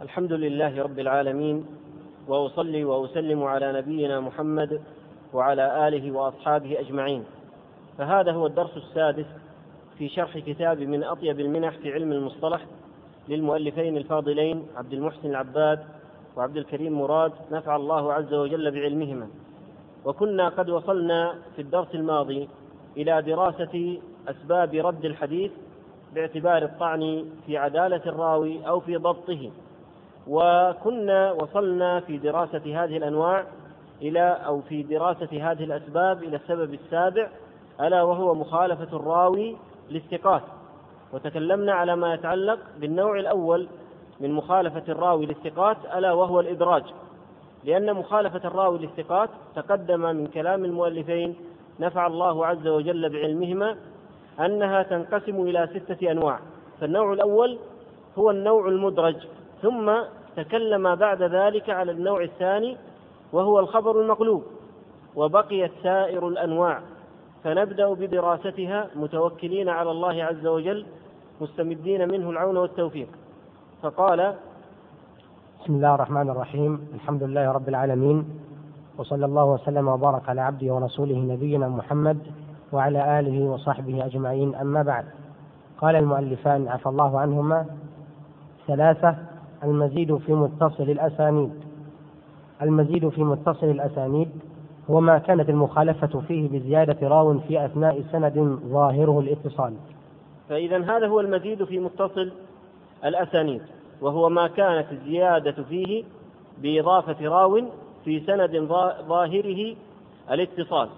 الحمد لله رب العالمين، وأصلي وأسلم على نبينا محمد وعلى آله وأصحابه أجمعين. فهذا هو الدرس السادس في شرح كتاب من أطيب المنح في علم المصطلح للمؤلفين الفاضلين عبد المحسن العباد وعبد الكريم مراد، نفع الله عز وجل بعلمهما. وكنا قد وصلنا في الدرس الماضي إلى دراسة أسباب رد الحديث باعتبار الطعن في عدالة الراوي أو في ضبطه، وكنا وصلنا في دراسة هذه الأنواع في دراسة هذه الأسباب إلى السبب السابع، ألا وهو مخالفة الراوي للثقات. وتكلمنا على ما يتعلق بالنوع الأول من مخالفة الراوي للثقات، ألا وهو الإدراج، لأن مخالفة الراوي للثقات تقدم من كلام المؤلفين نفع الله عز وجل بعلمهما أنها تنقسم إلى 6 أنواع. فالنوع الأول هو النوع المدرج، ثم تكلم بعد ذلك على النوع الثاني وهو الخبر المقلوب، وبقيت سائر الأنواع، فنبدأ بدراستها متوكلين على الله عز وجل مستمدين منه العون والتوفيق. فقال: بسم الله الرحمن الرحيم، الحمد لله رب العالمين، وصلى الله وسلم وبارك على عبده ورسوله نبينا محمد وعلى آله وصحبه أجمعين، أما بعد. قال المؤلفان عفى الله عنهما: 3. المزيد في متصل الأسانيد. المزيد في متصل الأسانيد هو ما كانت المخالفة فيه بزيادة راو في أثناء سند ظاهره الاتصال. فإذا هذا هو المزيد في متصل الأسانيد، وهو ما كانت الزيادة فيه بإضافة راو في سند ظاهره الاتصال،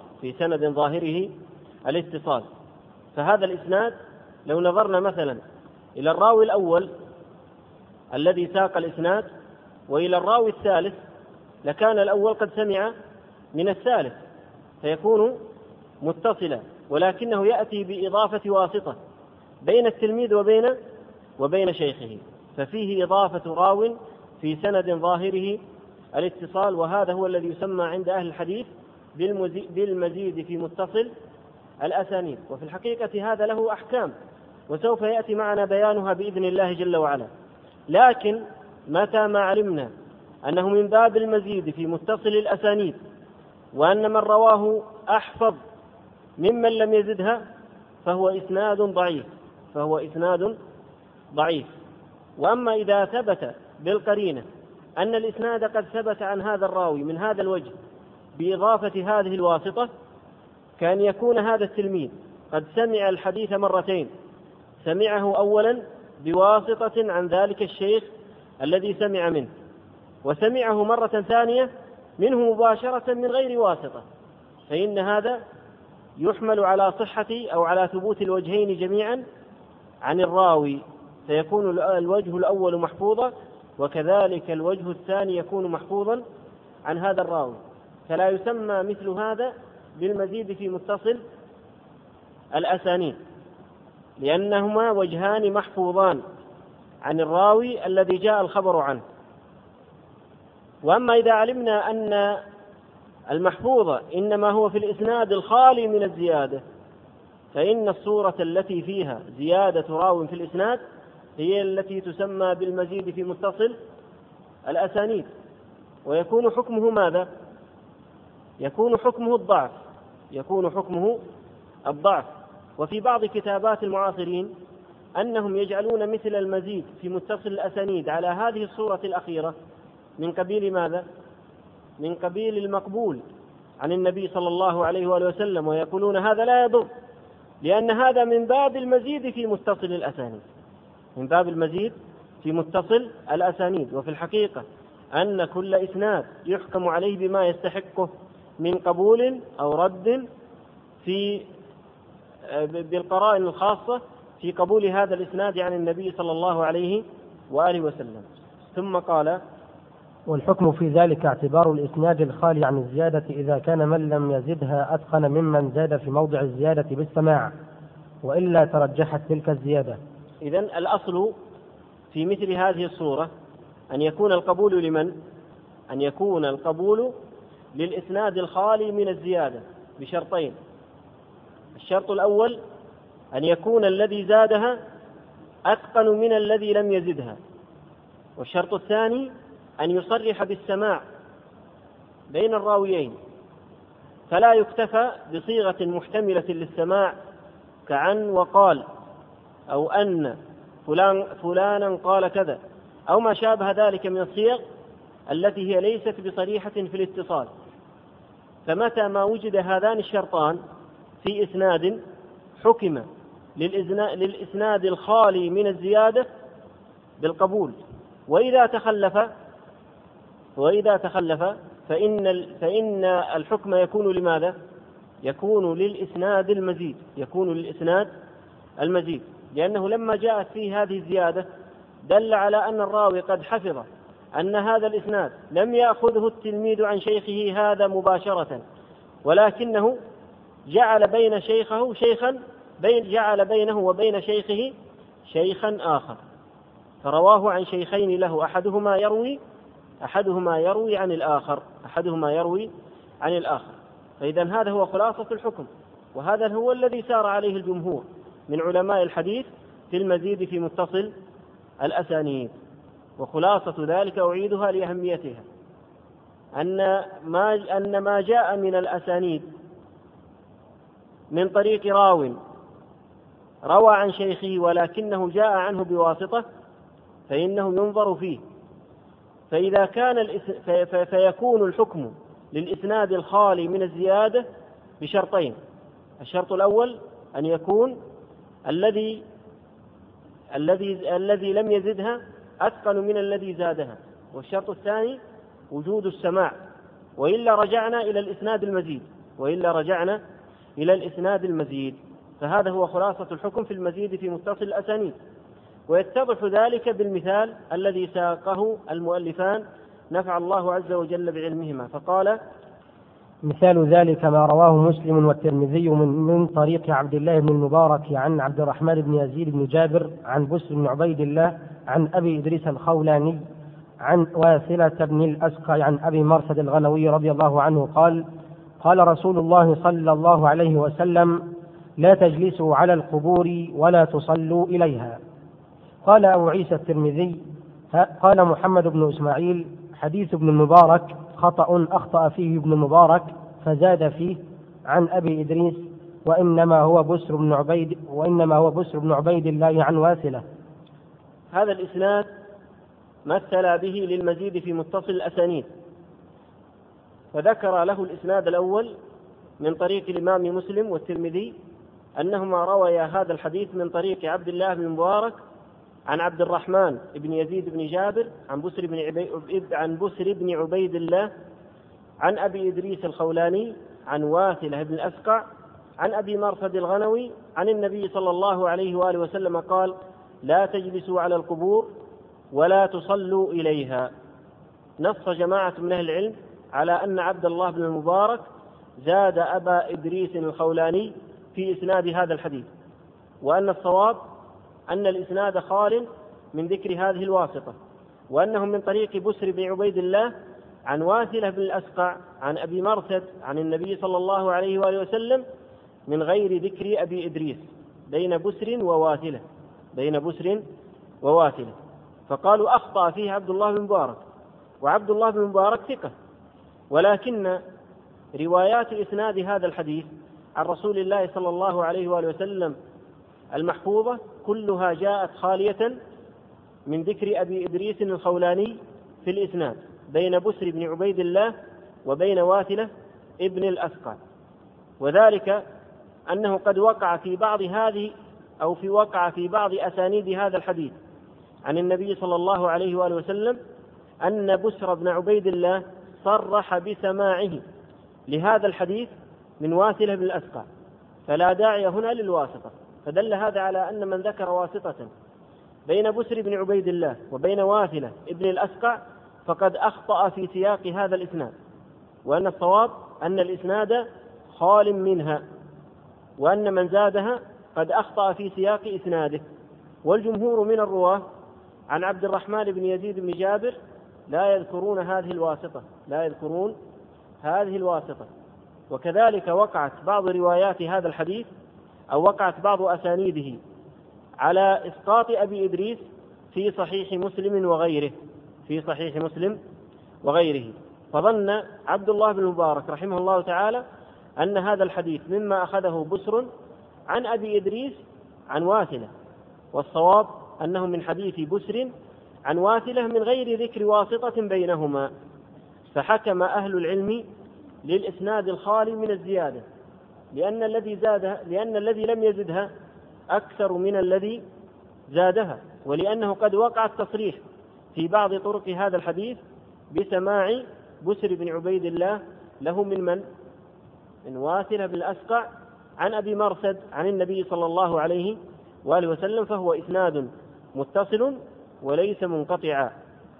فهذا الإسناد لو نظرنا مثلا إلى الراوي الأول الذي ساق الإسناد وإلى الراوي الثالث، لكان الأول قد سمع من الثالث فيكون متصلا، ولكنه يأتي بإضافة واسطة بين التلميذ وبين شيخه، ففيه إضافة راو في سند ظاهره الاتصال، وهذا هو الذي يسمى عند أهل الحديث بالمزيد في متصل الأسانيد. وفي الحقيقة هذا له أحكام، وسوف يأتي معنا بيانها بإذن الله جل وعلا. لكن متى ما علمنا أنه من باب المزيد في متصل الأسانيد، وأن من رواه أحفظ ممن لم يزدها، فهو إسناد ضعيف. وأما إذا ثبت بالقرينة أن الإسناد قد ثبت عن هذا الراوي من هذا الوجه بإضافة هذه الواسطة، كان يكون هذا التلميذ قد سمع الحديث مرتين، سمعه أولا بواسطة عن ذلك الشيخ الذي سمع منه، وسمعه مرة ثانية منه مباشرة من غير واسطة، فإن هذا يحمل على صحة أو على ثبوت الوجهين جميعا عن الراوي، فيكون الوجه الأول محفوظا، وكذلك الوجه الثاني يكون محفوظا عن هذا الراوي، فلا يسمى مثل هذا بالمزيد في متصل الأسانيد، لأنهما وجهان محفوظان عن الراوي الذي جاء الخبر عنه. وأما إذا علمنا أن المحفوظ إنما هو في الإسناد الخالي من الزيادة، فإن الصورة التي فيها زيادة راو في الإسناد هي التي تسمى بالمزيد في متصل الأسانيد، ويكون حكمه ماذا؟ يكون حكمه الضعف. وفي بعض كتابات المعاصرين أنهم يجعلون مثل المزيد في متصل الأسانيد على هذه الصورة الأخيرة من قبيل ماذا؟ من قبيل المقبول عن النبي صلى الله عليه وآله وسلم، ويقولون هذا لا يضر، لأن هذا من باب المزيد في متصل الأسانيد، وفي الحقيقة أن كل إسناد يحكم عليه بما يستحقه من قبول أو رد بالقرائن الخاصة في قبول هذا الإسناد عن النبي صلى الله عليه وآله وسلم. ثم قال: والحكم في ذلك اعتبار الإسناد الخالي عن الزيادة إذا كان من لم يزدها أتقن ممن زاد في موضع الزيادة بالسماع، وإلا ترجحت تلك الزيادة. إذن الأصل في مثل هذه الصورة أن يكون القبول لمن؟ أن يكون القبول للإسناد الخالي من الزيادة بشرطين: الشرط الأول أن يكون الذي زادها أتقن من الذي لم يزدها، والشرط الثاني أن يصرح بالسماع بين الراويين، فلا يكتفى بصيغة محتملة للسماع كعن وقال، أو أن فلانا قال كذا، أو ما شابه ذلك من الصيغ التي هي ليست بصريحة في الاتصال. فمتى ما وجد هذان الشرطان في إسناد حكم للإسناد الخالي من الزيادة بالقبول، وإذا تخلف فإن الحكم يكون لماذا؟ يكون للإسناد المزيد، لأنه لما جاءت فيه هذه الزيادة دل على أن الراوي قد حفظ أن هذا الإسناد لم يأخذه التلميذ عن شيخه هذا مباشرة، ولكنه جعل بينه وبين شيخه شيخا آخر، فرواه عن شيخين له أحدهما يروي عن الآخر. فإذا هذا هو خلاصة الحكم، وهذا هو الذي سار عليه الجمهور من علماء الحديث في المزيد في متصل الأسانيد. وخلاصة ذلك أعيدها لأهميتها، أن ما جاء من الأسانيد من طريق راو روى عن شيخه ولكنه جاء عنه بواسطة فإنه ينظر فيه. فإذا كان فيكون الحكم للإسناد الخالي من الزيادة بشرطين: الشرط الأول أن يكون الذي لم يزدها أثقل من الذي زادها، والشرط الثاني وجود السماع، وإلا رجعنا إلى الإسناد المزيد. فهذا هو خلاصة الحكم في المزيد في متصل الأسانيد، ويتضح ذلك بالمثال الذي ساقه المؤلفان نفع الله عز وجل بعلمهما. فقال: مثال ذلك ما رواه مسلم والترمذي من طريق عبد الله بن المبارك عن عبد الرحمن بن يزيد بن جابر عن بسر بن عبيد الله عن أبي إدريس الخولاني عن واثلة بن الأسقع عن أبي مرثد الغنوي رضي الله عنه قال: قال رسول الله صلى الله عليه وسلم: لا تجلسوا على القبور ولا تصلوا إليها. قال أبو عيسى الترمذي: قال محمد بن إسماعيل: حديث ابن المبارك أخطأ فيه ابن المبارك فزاد فيه عن أبي إدريس وإنما هو بسر بن عبيد الله عن واثلة. هذا الإسناد مثل به للمزيد في متصل الأسانيد، فذكر له الإسناد الأول من طريق الإمام مسلم والترمذي أنهما رويا هذا الحديث من طريق عبد الله بن المبارك عن عبد الرحمن بن يزيد بن جابر عن بسر بن عبيد الله عن أبي إدريس الخولاني عن واثلة بن الأسقع عن أبي مرثد الغنوي عن النبي صلى الله عليه وآله وسلم قال: لا تجلسوا على القبور ولا تصلوا إليها. نص جماعة من أهل العلم على أن عبد الله بن المبارك زاد أبا إدريس الخولاني في إسناد هذا الحديث، وأن الصواب أن الإسناد خال من ذكر هذه الواسطة، وأنهم من طريق بسر بن عبيد الله عن واثلة بن الأسقع عن أبي مرثد عن النبي صلى الله عليه وآله وسلم من غير ذكر أبي إدريس بين بسر وواثلة. فقالوا أخطأ فيه عبد الله بن مبارك، وعبد الله بن مبارك ثقة، ولكن روايات إسناد هذا الحديث عن رسول الله صلى الله عليه وآله وسلم المحفوظة كلها جاءت خالية من ذكر أبي إدريس الخولاني في الإسناد بين بسر بن عبيد الله وبين واثلة ابن الأسقع. وذلك أنه قد وقع في بعض أسانيد هذا الحديث عن النبي صلى الله عليه وآله وسلم أن بسر بن عبيد الله صرح بسماعه لهذا الحديث من واثلة بن الأسقع، فلا داعي هنا للواسطة. فدل هذا على أن من ذكر واسطة بين بسر بن عبيد الله وبين واثلة ابن الأسقع فقد أخطأ في سياق هذا الإسناد، وأن الصواب أن الإسناد خال منها، وأن من زادها قد أخطأ في سياق إسناده. والجمهور من الرواة عن عبد الرحمن بن يزيد بن جابر لا يذكرون هذه الواسطة. وكذلك وقعت بعض روايات هذا الحديث أو وقعت بعض أسانيده على إسقاط أبي إدريس في صحيح مسلم وغيره، في صحيح مسلم وغيره. فظن عبد الله بن المبارك رحمه الله تعالى أن هذا الحديث مما أخذه بسر عن أبي إدريس عن واثلة، والصواب أنه من حديث بسر عن واثلة من غير ذكر واسطة بينهما. فحكم أهل العلم للإسناد الخالي من الزيادة، لأن الذي لم يزدها أكثر من الذي زادها، ولأنه قد وقع التصريح في بعض طرق هذا الحديث بسماع بسر بن عبيد الله له من واثلة بن الأسقع عن أبي مرثد عن النبي صلى الله عليه وآله وسلم، فهو إسناد متصل وليس منقطعا،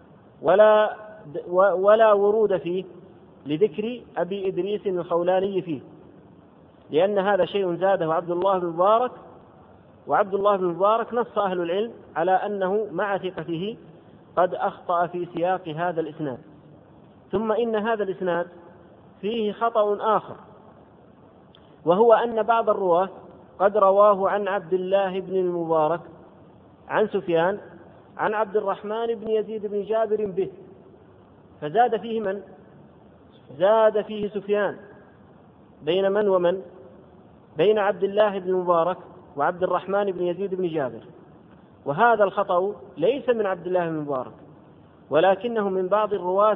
ولا ورود فيه لذكر أبي إدريس الخولاني فيه، لأن هذا شيء زاده عبد الله بن مبارك، وعبد الله بن مبارك نص أهل العلم على أنه مع ثقته قد أخطأ في سياق هذا الإسناد. ثم إن هذا الإسناد فيه خطأ آخر، وهو أن بعض الرواة قد رواه عن عبد الله بن المبارك عن سفيان عن عبد الرحمن بن يزيد بن جابر به، فزاد فيه من؟ زاد فيه سفيان، بين من ومن؟ بين عبد الله بن المبارك وعبد الرحمن بن يزيد بن جابر. وهذا الخطأ ليس من عبد الله بن المبارك، ولكنه من بعض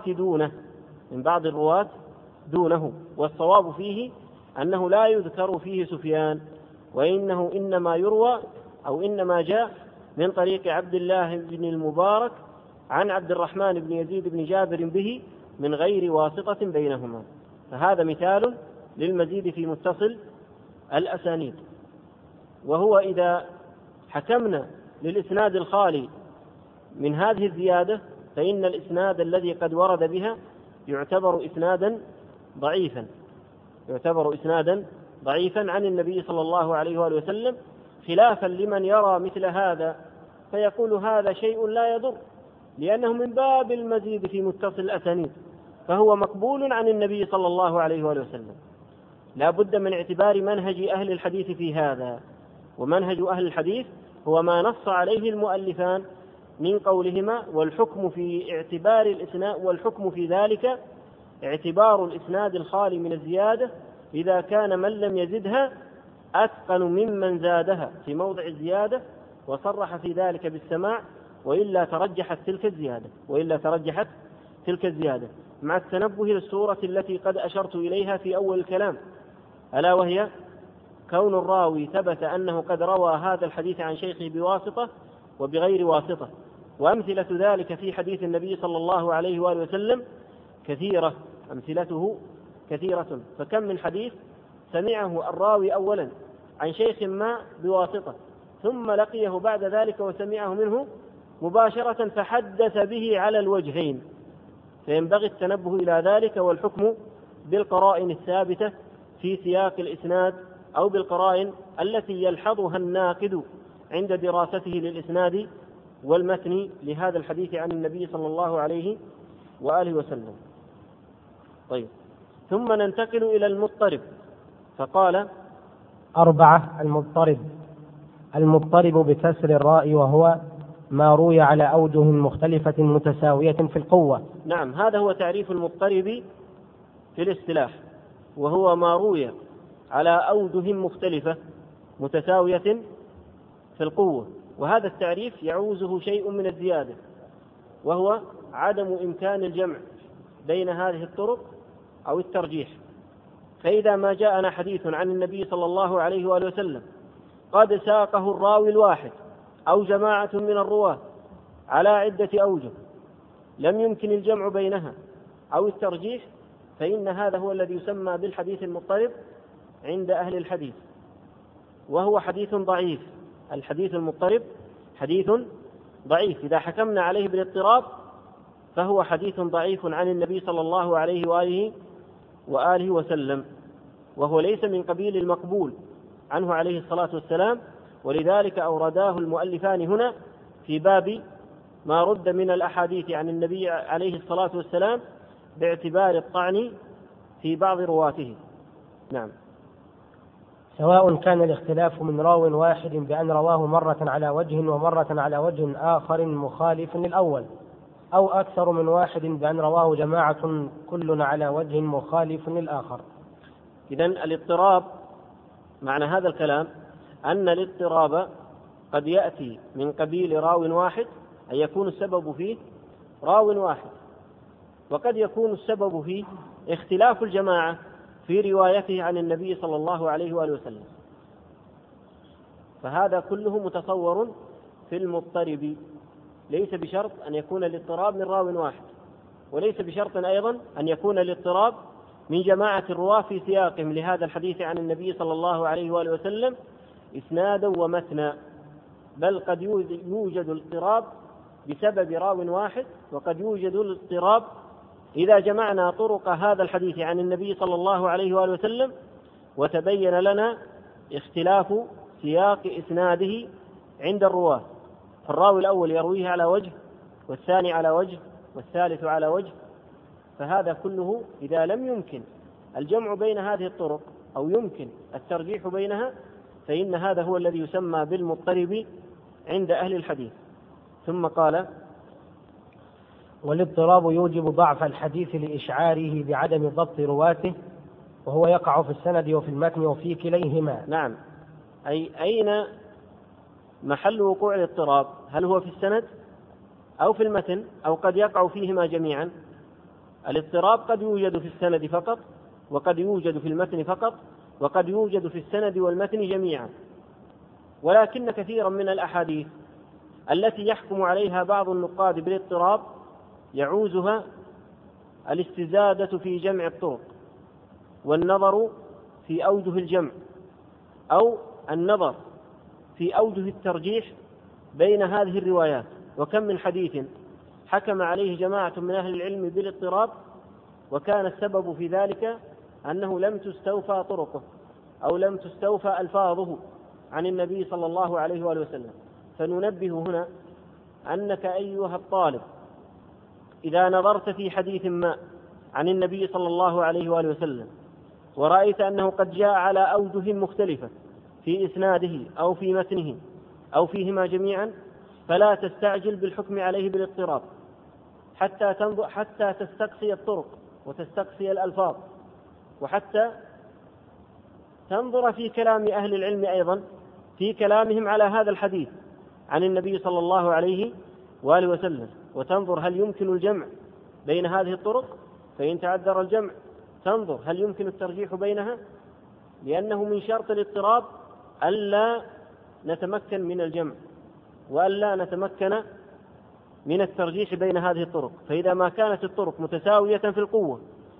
الرواة دونه، والصواب فيه أنه لا يذكر فيه سفيان، وإنه إنما جاء من طريق عبد الله بن المبارك عن عبد الرحمن بن يزيد بن جابر به من غير واسطة بينهما. فهذا مثال للمزيد في متصل الأسانيد. وهو إذا حكمنا للإسناد الخالي من هذه الزيادة فإن الإسناد الذي قد ورد بها يعتبر إسنادا ضعيفا عن النبي صلى الله عليه وآله وسلم، خلافا لمن يرى مثل هذا فيقول هذا شيء لا يضر، لأنه من باب المزيد في متصل الأسانيد، فهو مقبول عن النبي صلى الله عليه وآله وسلم. لا بد من اعتبار منهج أهل الحديث في هذا، ومنهج أهل الحديث هو ما نص عليه المؤلفان من قولهما، والحكم في ذلك اعتبار الإسناد الخالي من الزيادة إذا كان من لم يزدها أتقن ممن زادها في موضع الزيادة وصرح في ذلك بالسماع، وإلا ترجحت تلك الزيادة، مع التنبه للصورة التي قد أشرت إليها في أول الكلام، ألا وهي كون الراوي ثبت أنه قد روى هذا الحديث عن شيخه بواسطة وبغير واسطة. وأمثلة ذلك في حديث النبي صلى الله عليه وآله وسلم أمثلته كثيرة. فكم من حديث سمعه الراوي أولا عن شيخ ما بواسطة، ثم لقيه بعد ذلك وسمعه منه مباشرة فحدث به على الوجهين، فينبغي التنبه إلى ذلك والحكم بالقرائن الثابتة في سياق الإسناد، أو بالقرائن التي يلحظها الناقد عند دراسته للإسناد والمتن لهذا الحديث عن النبي صلى الله عليه وآله وسلم. طيب، ثم ننتقل إلى المضطرب. فقال 4. المضطرب بكسر الراء، وهو ما روي على أوجه مختلفة متساوية في القوة. نعم، هذا هو تعريف المضطرب في الاصطلاح، وهو ما روي على أوجه مختلفة متساوية في القوة. وهذا التعريف يعوزه شيء من الزيادة، وهو عدم إمكان الجمع بين هذه الطرق أو الترجيح. فإذا ما جاءنا حديث عن النبي صلى الله عليه وآله وسلم قد ساقه الراوي الواحد أو جماعة من الرواة على عدة أوجه لم يمكن الجمع بينها أو الترجيح، فإن هذا هو الذي يسمى بالحديث المضطرب عند أهل الحديث، وهو حديث ضعيف. الحديث المضطرب حديث ضعيف، إذا حكمنا عليه بالاضطراب فهو حديث ضعيف عن النبي صلى الله عليه وآله وسلم، وهو ليس من قبيل المقبول عنه عليه الصلاة والسلام. ولذلك أورداه المؤلفان هنا في باب ما رد من الأحاديث عن النبي عليه الصلاة والسلام باعتبار الطعن في بعض رواته. نعم. سواء كان الاختلاف من راو واحد بأن رواه مرة على وجه ومرة على وجه آخر مخالف للأول، أو أكثر من واحد بأن رواه جماعة كل على وجه مخالف للآخر. إذن الاضطراب، معنى هذا الكلام أن الاضطراب قد يأتي من قبيل راو واحد، أن يكون السبب فيه راو واحد، وقد يكون السبب فيه اختلاف الجماعة في روايته عن النبي صلى الله عليه وآله وسلم. فهذا كله متصور في المضطرب، ليس بشرط أن يكون الاضطراب من راو واحد، وليس بشرط أيضا أن يكون الاضطراب من جماعة الرواة في سياقهم لهذا الحديث عن النبي صلى الله عليه وآله وسلم إسنادا ومتنا، بل قد يوجد الاضطراب بسبب راو واحد، وقد يوجد الاضطراب إذا جمعنا طرق هذا الحديث عن النبي صلى الله عليه وآله وسلم وتبين لنا اختلاف سياق إسناده عند الرواة، فالراوي الأول يرويه على وجه، والثاني على وجه، والثالث على وجه. فهذا كله إذا لم يمكن الجمع بين هذه الطرق أو يمكن الترجيح بينها، فإن هذا هو الذي يسمى بالمضطرب عند أهل الحديث. ثم قال: والاضطراب يوجب ضعف الحديث لإشعاره بعدم ضبط رواته، وهو يقع في السند وفي المتن وفي كليهما. نعم، أي أين محل وقوع الاضطراب؟ هل هو في السند أو في المتن، أو قد يقع فيهما جميعا؟ الاضطراب قد يوجد في السند فقط، وقد يوجد في المتن فقط، وقد يوجد في السند والمتن جميعا. ولكن كثيرا من الأحاديث التي يحكم عليها بعض النقاد بالاضطراب يعوزها الاستزادة في جمع الطرق، والنظر في أوجه الجمع، أو النظر في أوجه الترجيح بين هذه الروايات. وكم من حديث حكم عليه جماعة من أهل العلم بالاضطراب، وكان السبب في ذلك أنه لم تستوفى طرقه أو لم تستوفى ألفاظه عن النبي صلى الله عليه وآله وسلم. فننبه هنا أنك أيها الطالب إذا نظرت في حديث ما عن النبي صلى الله عليه وآله وسلم ورأيت أنه قد جاء على أوجه مختلفة في إسناده أو في متنه أو فيهما جميعا، فلا تستعجل بالحكم عليه بالاضطراب حتى تستقصي الطرق وتستقصي الألفاظ، وحتى تنظر في كلام أهل العلم أيضا في كلامهم على هذا الحديث عن النبي صلى الله عليه وآله وسلم، وتنظر هل يمكن الجمع بين هذه الطرق، فإن تعذر الجمع تنظر هل يمكن الترجيح بينها، لأنه من شرط الاضطراب ألا نتمكن من الجمع وألا نتمكن من الترجيح بين هذه الطرق. فإذا ما كانت الطرق متساوية في القوة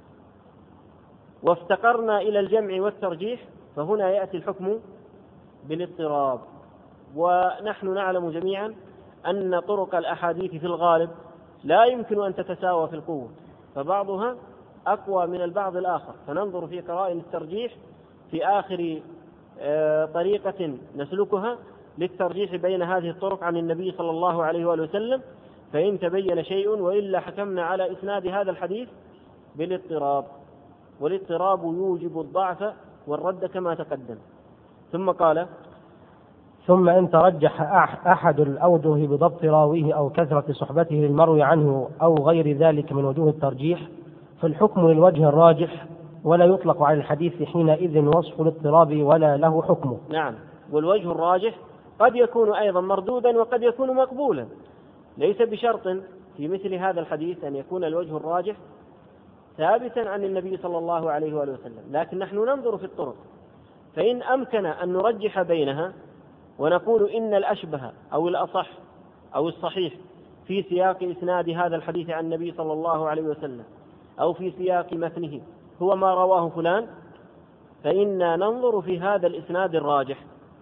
وافتقرنا إلى الجمع والترجيح، فهنا يأتي الحكم بالاضطراب. ونحن نعلم جميعا أن طرق الأحاديث في الغالب لا يمكن أن تتساوى في القوة، فبعضها أقوى من البعض الآخر، فننظر في قرائن الترجيح في آخر طريقة نسلكها للترجيح بين هذه الطرق عن النبي صلى الله عليه وآله وسلم، فإن تبين شيء وإلا حكمنا على إسناد هذا الحديث بالاضطراب، والاضطراب يوجب الضعف والرد كما تقدم. ثم قال: ثم إن ترجح أحد الأوجه بضبط راويه أو كثرة صحبته للمروي عنه أو غير ذلك من وجوه الترجيح، فالحكم للوجه الراجح، ولا يطلق على الحديث حينئذ وصف الاضطراب ولا له حكمه. نعم، والوجه الراجح قد يكون أيضا مردودا وقد يكون مقبولا، ليس بشرط في مثل هذا الحديث أن يكون الوجه الراجح ثابتا عن النبي صلى الله عليه وآله وسلم، لكن نحن ننظر في الطرق، فإن أمكن أن نرجح بينها ونقول إن الأشبه أو الأصح أو الصحيح في سياق إسناد هذا الحديث عن النبي صلى الله عليه وسلم أو في سياق متنه هو ما رواه فلان، فإنا ننظر في هذا الإسناد الراجح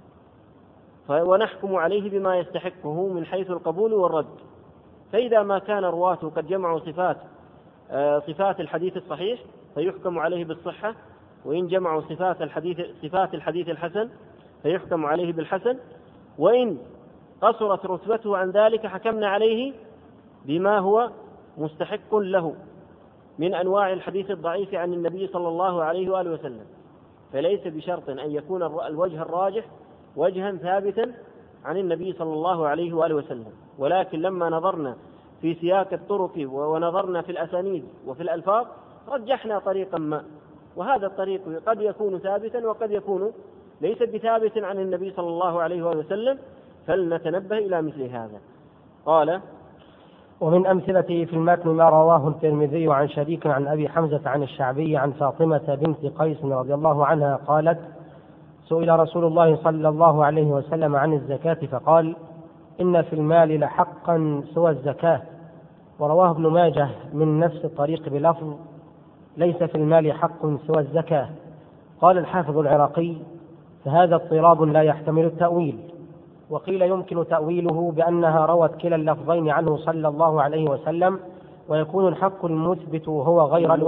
ونحكم عليه بما يستحقه من حيث القبول والرد. فإذا ما كان رواته قد جمعوا صفات الحديث الصحيح فيحكم عليه بالصحة، وإن جمعوا صفات الحديث الحسن فيحكم عليه بالحسن، وإن قصرت رتبته عن ذلك حكمنا عليه بما هو مستحق له من أنواع الحديث الضعيف عن النبي صلى الله عليه وآله وسلم. فليس بشرط أن يكون الوجه الراجح وجها ثابتا عن النبي صلى الله عليه وآله وسلم، ولكن لما نظرنا في سياق الطرق ونظرنا في الأسانيد وفي الألفاظ رجحنا طريقا ما، وهذا الطريق قد يكون ثابتا وقد يكون ليس بثابت عن النبي صلى الله عليه وسلم، فلنتنبه إلى مثل هذا. قال: ومن أمثلته في المتن ما رواه الترمذي عن شريك عن أبي حمزة عن الشعبي عن فاطمة بنت قيس رضي الله عنها قالت: سئل رسول الله صلى الله عليه وسلم عن الزكاة فقال: إن في المال لحقا سوى الزكاة. ورواه ابن ماجه من نفس الطريق بلفظ: ليس في المال حق سوى الزكاة. قال الحافظ العراقي: فهذا اضطراب لا يحتمل التأويل. وقيل يمكن تأويله بأنها روت كلا اللفظين عنه صلى الله عليه وسلم، ويكون الحق المثبت وهو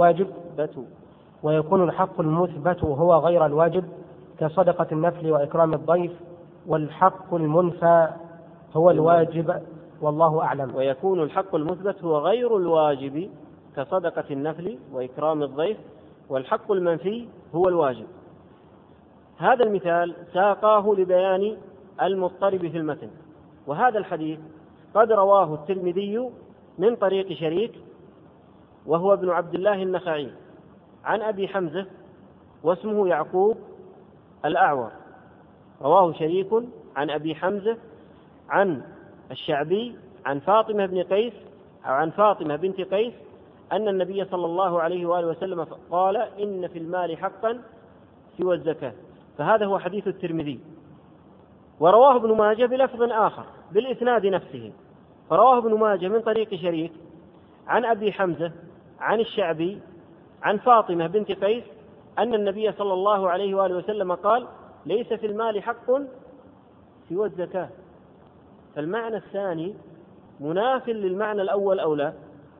غير الواجب كصدقة النفل وإكرام الضيف، والحق المنفى هو الواجب، والله أعلم. ويكون الحق المثبت هو غير الواجب كصدقة النفل وإكرام الضيف، والحق المنفي هو الواجب. هذا المثال ساقاه لبيان المضطرب في المتن. وهذا الحديث قد رواه الترمذي من طريق شريك وهو ابن عبد الله النخعي عن أبي حمزة واسمه يعقوب الأعور. رواه شريك عن أبي حمزة عن الشعبي عن فاطمة بنت قيس أن النبي صلى الله عليه وآله وسلم قال: إن في المال حقا سوى الزكاة. فهذا هو حديث الترمذي. ورواه ابن ماجه بلفظ آخر بالإسناد نفسه، فرواه ابن ماجه من طريق شريك عن أبي حمزة عن الشعبي عن فاطمة بنت قيس أن النبي صلى الله عليه وآله وسلم قال: ليس في المال حق سوى الزكاة. فالمعنى الثاني مناف للمعنى الأول أو لا؟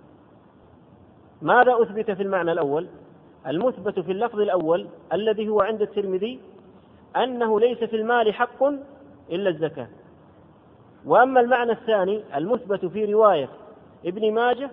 ماذا أثبت في المعنى الأول؟ المثبت في اللفظ الأول الذي هو عند الترمذي أنه ليس في المال حق إلا الزكاة. وأما المعنى الثاني المثبت في رواية ابن ماجه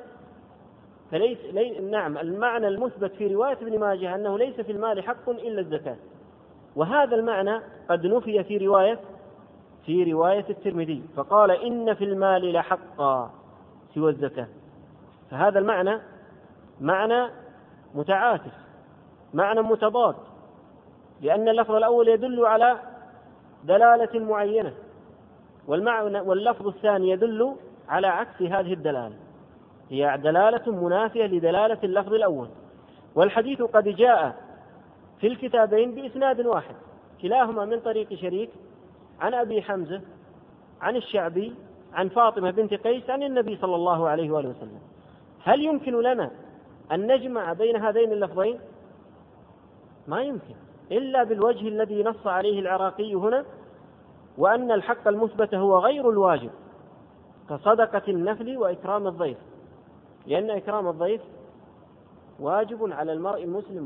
المعنى المثبت في رواية ابن ماجه أنه ليس في المال حق إلا الزكاة، وهذا المعنى قد نفي في رواية الترمذي، فقال: إن في المال لحقا سوى الزكاة. فهذا المعنى معنى متعاكس، معنى متضاد، لأن اللفظ الأول يدل على دلالة معينة، واللفظ الثاني يدل على عكس هذه الدلالة، هي دلالة منافية لدلالة اللفظ الأول. والحديث قد جاء في الكتابين بإسناد واحد، كلاهما من طريق شريك عن أبي حمزة عن الشعبي عن فاطمة بنت قيس عن النبي صلى الله عليه وآله وسلم. هل يمكن لنا أن نجمع بين هذين اللفظين؟ ما يمكن، إلا بالوجه الذي نص عليه العراقي هنا، وأن الحق المثبت هو غير الواجب كصدقة النفل وإكرام الضيف، لأن إكرام الضيف واجب على المرء المسلم،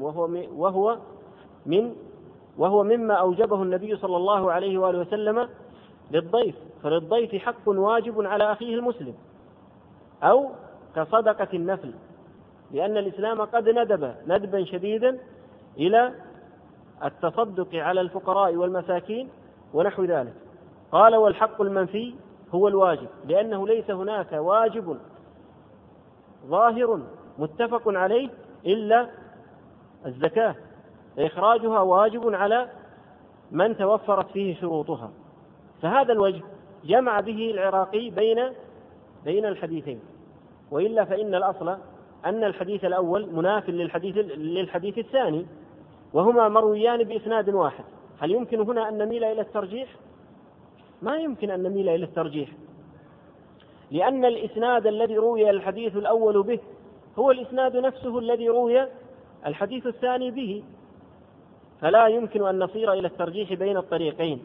وهو مما أوجبه النبي صلى الله عليه وآله وسلم للضيف، فللضيف حق واجب على أخيه المسلم. أو كصدقة النفل، لأن الإسلام قد ندب ندبا شديدا إلى التصدق على الفقراء والمساكين ونحو ذلك. قال: والحق المنفي هو الواجب، لأنه ليس هناك واجب ظاهر متفق عليه إلا الزكاة، إخراجها واجب على من توفرت فيه شروطها. فهذا الوجه جمع به العراقي بين الحديثين، وإلا فإن الأصل أن الحديث الأول مناف للحديث الثاني، وهما مرويان بإسناد واحد. هل يمكن هنا أن نميل إلى الترجيح؟ ما يمكن أن نميل إلى الترجيح، لأن الإسناد الذي روي الحديث الأول به هو الإسناد نفسه الذي روي الحديث الثاني به، فلا يمكن أن نصير إلى الترجيح بين الطريقين.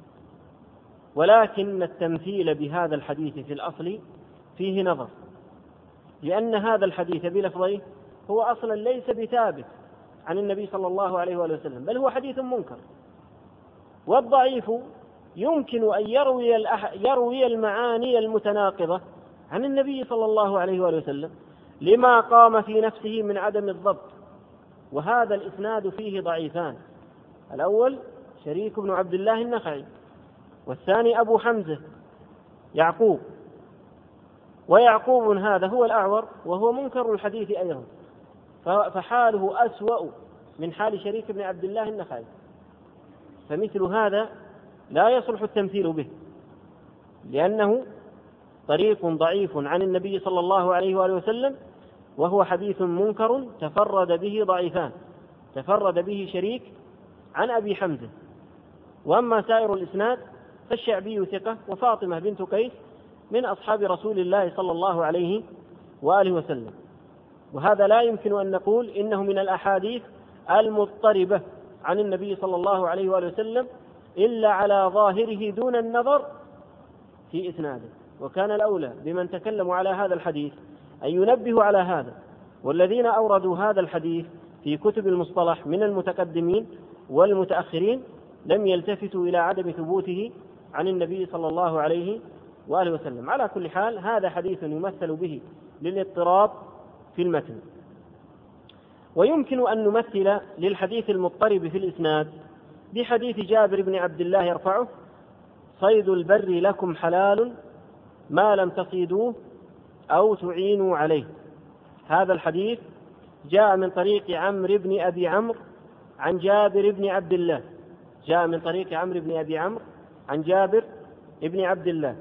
ولكن التمثيل بهذا الحديث في الأصل فيه نظر، لأن هذا الحديث بلفظيه هو أصلا ليس بثابت عن النبي صلى الله عليه وآله وسلم، بل هو حديث منكر. والضعيف يمكن أن يروي المعاني المتناقضة عن النبي صلى الله عليه وآله وسلم لما قام في نفسه من عدم الضبط، وهذا الإسناد فيه ضعيفان: الأول شريك بن عبد الله النخعي، والثاني أبو حمزة يعقوب. ويعقوب هذا هو الأعور وهو منكر الحديث أيضا، فحاله أسوأ من حال شريك بن عبد الله النخعي. فمثل هذا لا يصلح التمثيل به، لأنه طريق ضعيف عن النبي صلى الله عليه وآله وسلم، وهو حديث منكر تفرد به ضعيفان، تفرد به شريك عن أبي حمزة. وأما سائر الإسناد فالشعبي ثقة، وفاطمة بنت قيس من أصحاب رسول الله صلى الله عليه وآله وسلم. وهذا لا يمكن أن نقول إنه من الأحاديث المضطربة عن النبي صلى الله عليه وآله وسلم إلا على ظاهره دون النظر في إسناده. وكان الأولى بمن تكلموا على هذا الحديث أن ينبهوا على هذا، والذين أوردوا هذا الحديث في كتب المصطلح من المتقدمين والمتأخرين لم يلتفتوا إلى عدم ثبوته عن النبي صلى الله عليه وآله وسلم. على كل حال هذا حديث يمثل به للاضطراب في المتن. ويمكن أن نمثل للحديث المضطرب في الإسناد بحديث جابر بن عبد الله يرفعه: صيد البر لكم حلال ما لم تصيدوه أو تعينوا عليه. هذا الحديث جاء من طريق عمرو بن أبي عمرو عن جابر بن عبد الله، جاء من طريق عمرو بن أبي عمرو عن جابر بن عبد الله،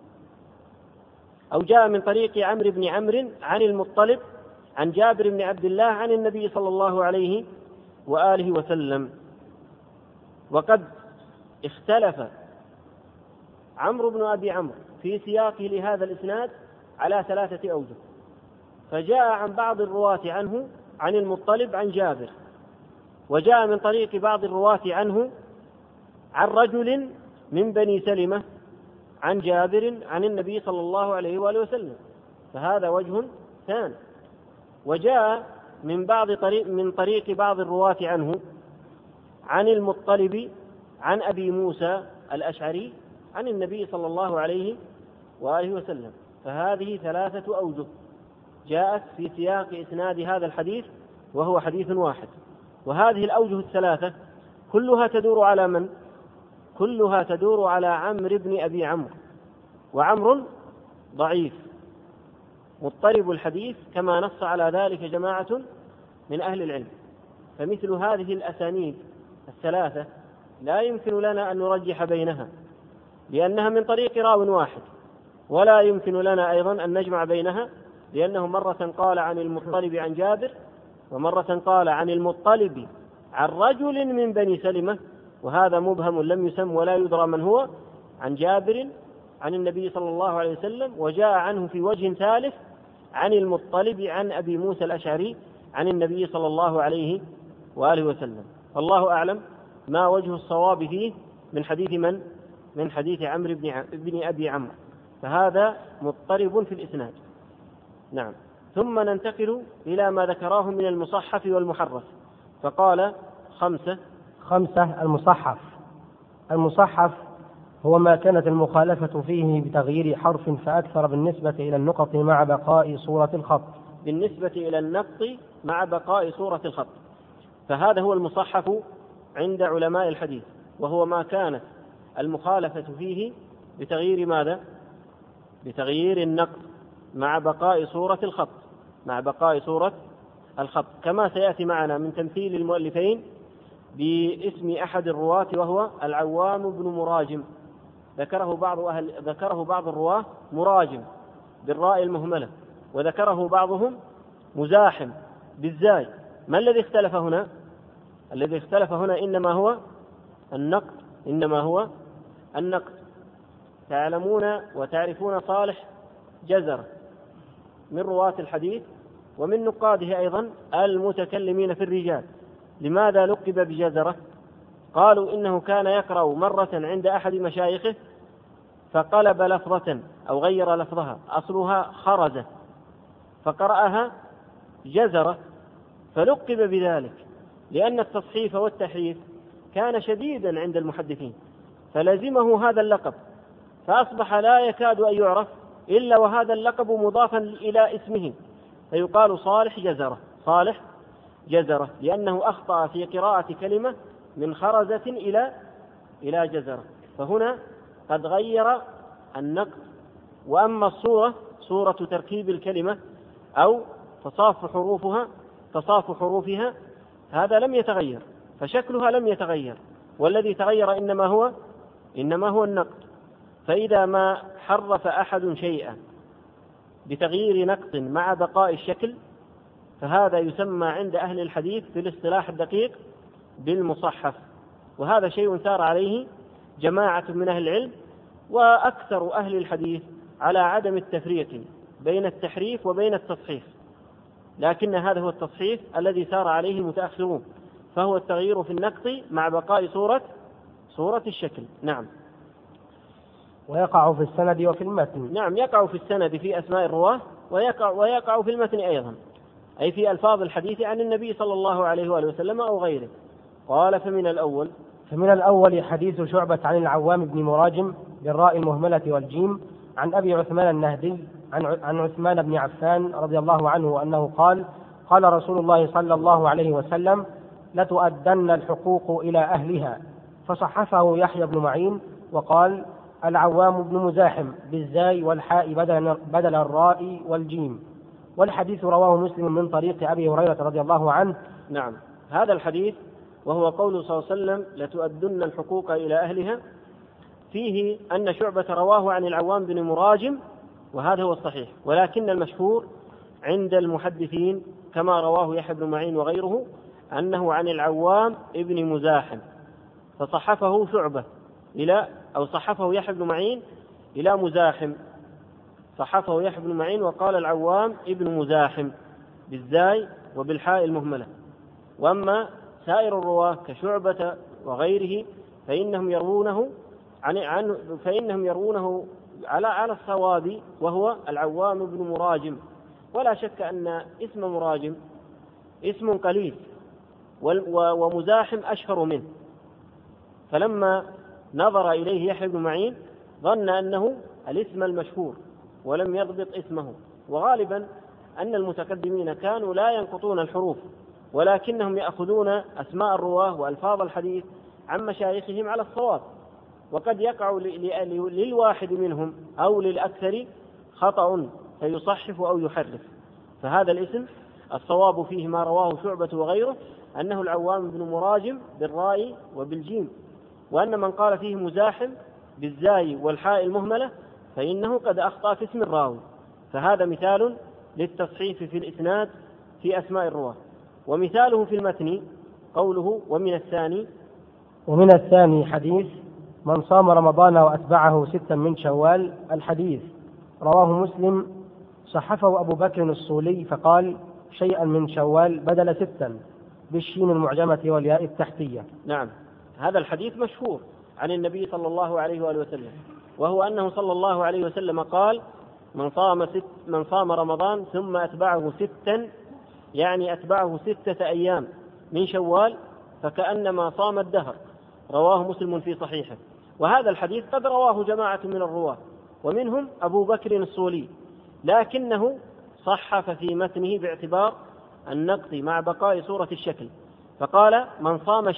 أو جاء من طريق عمرو بن عمرو عن المطلب عن جابر بن عبد الله عن النبي صلى الله عليه وآله وسلم. وقد اختلف عمرو بن أبي عمرو في سياقه لهذا الإسناد على 3 أوجه، فجاء عن بعض الرواة عنه عن المطلب عن جابر، وجاء من طريق بعض الرواة عنه عن رجل من بني سلمة عن جابر عن النبي صلى الله عليه وآله وسلم، فهذا وجه ثاني. وجاء من طريق بعض الرواة عنه عن المطلب عن أبي موسى الأشعري عن النبي صلى الله عليه وآله وسلم، فهذه 3 أوجه جاءت في سياق إسناد هذا الحديث، وهو حديث واحد. وهذه الأوجه 3 كلها تدور على من؟ كلها تدور على عمرو بن أبي عمرو، وعمرو ضعيف مضطرب الحديث كما نص على ذلك جماعة من أهل العلم. فمثل هذه الأسانيد 3 لا يمكن لنا أن نرجح بينها، لأنها من طريق راو واحد، ولا يمكن لنا أيضا أن نجمع بينها، لأنه مرة قال عن المطلب عن جابر، ومرة قال عن المطلب عن رجل من بني سلمة، وهذا مبهم لم يسم ولا يدرى من هو، عن جابر عن النبي صلى الله عليه وسلم. وجاء عنه في وجه ثالث عن المطلب عن أبي موسى الأشعري عن النبي صلى الله عليه وآله وسلم. الله أعلم ما وجه الصواب فيه من حديث من؟ من حديث عمرو بن أبي عمرو، فهذا مضطرب في الإسناد. نعم. ثم ننتقل إلى ما ذكراه من المصحف والمحرف، فقال 5. المصحف هو ما كانت المخالفة فيه بتغيير حرف فأكثر بالنسبة إلى النقط مع بقاء صورة الخط. بالنسبة إلى النقط مع بقاء صورة الخط، فهذا هو المصحف عند علماء الحديث، وهو ما كانت المخالفة فيه بتغيير ماذا؟ بتغيير النقط مع بقاء صورة الخط، مع بقاء صورة الخط، كما سيأتي معنا من تمثيل المؤلفين باسم أحد الرواة وهو العوام بن مراجم، ذكره بعض الرواة مراجم بالراء المهملة، وذكره بعضهم مزاحم بالزاي. ما الذي اختلف هنا؟ الذي اختلف هنا إنما هو النقد. تعلمون وتعرفون صالح جزرة من رواة الحديث ومن نقاده أيضا المتكلمين في الرجال. لماذا لقب بجزرة؟ قالوا إنه كان يقرأ مرة عند أحد مشايخه فقلب لفظة أو غير لفظها، أصلها خرزة، فقرأها جزرة، فلقب بذلك، لأن التصحيف والتحريف كان شديدا عند المحدثين، فلزمه هذا اللقب، فأصبح لا يكاد أن يعرف إلا وهذا اللقب مضافا إلى اسمه، فيقال صالح جزرة، لأنه أخطأ في قراءة كلمة من خرزة إلى جزرة. فهنا قد غير النقد. وأما صورة تركيب الكلمة أو تصاف حروفها، هذا لم يتغير، فشكلها لم يتغير، والذي تغير إنما هو النقط. فإذا ما حرف أحد شيئا بتغيير نقط مع بقاء الشكل، فهذا يسمى عند أهل الحديث في الاصطلاح الدقيق بالمصحف. وهذا شيء سار عليه جماعة من أهل العلم، وأكثر أهل الحديث على عدم التفريق بين التحريف وبين التصحيف، لكن هذا هو التصحيف الذي سار عليه المتأخرون، فهو التغيير في النقط مع بقاء صورة الشكل. نعم. ويقع في السند وفي المتن. نعم، يقع في السند في أسماء الرواة، ويقع في المتن أيضا، أي في ألفاظ الحديث عن النبي صلى الله عليه وآله وسلم أو غيره. قال فمن الأول حديث شعبة عن العوام بن مراجم بالراء المهملة والجيم عن أبي عثمان النهدي عن عثمان بن عفان رضي الله عنه أنه قال رسول الله صلى الله عليه وسلم: لتؤدن الحقوق إلى أهلها. فصحفه يحيى بن معين وقال: العوام بن مزاحم بالزاي والحاء بدل الراء والجيم. والحديث رواه مسلم من طريق أبي هريرة رضي الله عنه. نعم، هذا الحديث وهو قول صلى الله عليه وسلم: لتؤدن الحقوق إلى أهلها، فيه أن شعبة رواه عن العوام بن مراجم، وهذا هو الصحيح، ولكن المشهور عند المحدثين كما رواه يحيى بن معين وغيره أنه عن العوام ابن مزاحم، فصحفه شعبة صحفه يحيى بن معين إلى مزاحم، صحفه يحيى بن معين وقال العوام ابن مزاحم بالزاي وبالحاء المهملة. وأما سائر الرواة كشعبة وغيره فإنهم يروونه على الصواب، وهو العوام بن مراجم. ولا شك أن اسم مراجم اسم قليل، ومزاحم أشهر منه، فلما نظر إليه يحيى بن معين ظن أنه الاسم المشهور ولم يضبط اسمه. وغالبا أن المتقدمين كانوا لا ينقطون الحروف، ولكنهم يأخذون أسماء الرواه وألفاظ الحديث عن مشايخهم على الصواب، وقد يقع للواحد منهم أو للأكثر خطأ فيصحف أو يحرف. فهذا الاسم الصواب فيه ما رواه شعبة وغيره أنه العوام بن مراجم بالراء وبالجيم، وأن من قال فيه مزاحم بالزاي والحاء المهملة فإنه قد أخطأ في اسم الراوي. فهذا مثال للتصحيف في الإسناد في أسماء الرواة. ومثاله في المتن قوله: ومن الثاني حديث من صام رمضان وأتبعه 6 من شوال. الحديث رواه مسلم، صحفه أبو بكر الصولي فقال: شيئا من شوال بدل 6 بالشين المعجمة والياء التحتية. نعم، هذا الحديث مشهور عن النبي صلى الله عليه وآله وسلم، وهو أنه صلى الله عليه وسلم قال: من صام رمضان ثم أتبعه 6، يعني أتبعه 6 أيام من شوال فكأنما صام الدهر. رواه مسلم في صحيحه. وهذا الحديث قد رواه جماعة من الرواة ومنهم أبو بكر الصولي، لكنه صحف في متنه باعتبار النقط مع بقاء صورة الشكل، فقال: من صام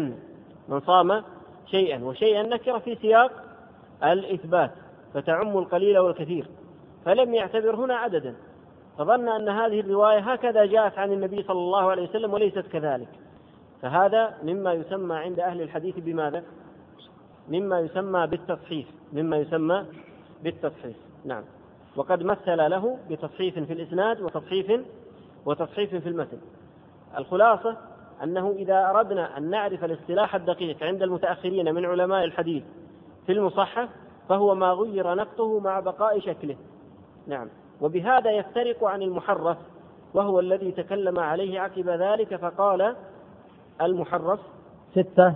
شيئا، وشيئا نكر في سياق الإثبات فتعم القليل والكثير، فلم يعتبر هنا عددا، فظن أن هذه الرواية هكذا جاءت عن النبي صلى الله عليه وسلم وليست كذلك. فهذا مما يسمى عند أهل الحديث بماذا؟ مما يسمى بالتصحيف. نعم، وقد مثل له بتصحيف في الإسناد وتصحيف في المتن. الخلاصة أنه إذا أردنا أن نعرف الاصطلاح الدقيق عند المتأخرين من علماء الحديث في المصحف فهو ما غير نقطه مع بقاء شكله. نعم، وبهذا يفترق عن المحرف، وهو الذي تكلم عليه عقب ذلك فقال: المحرف 6.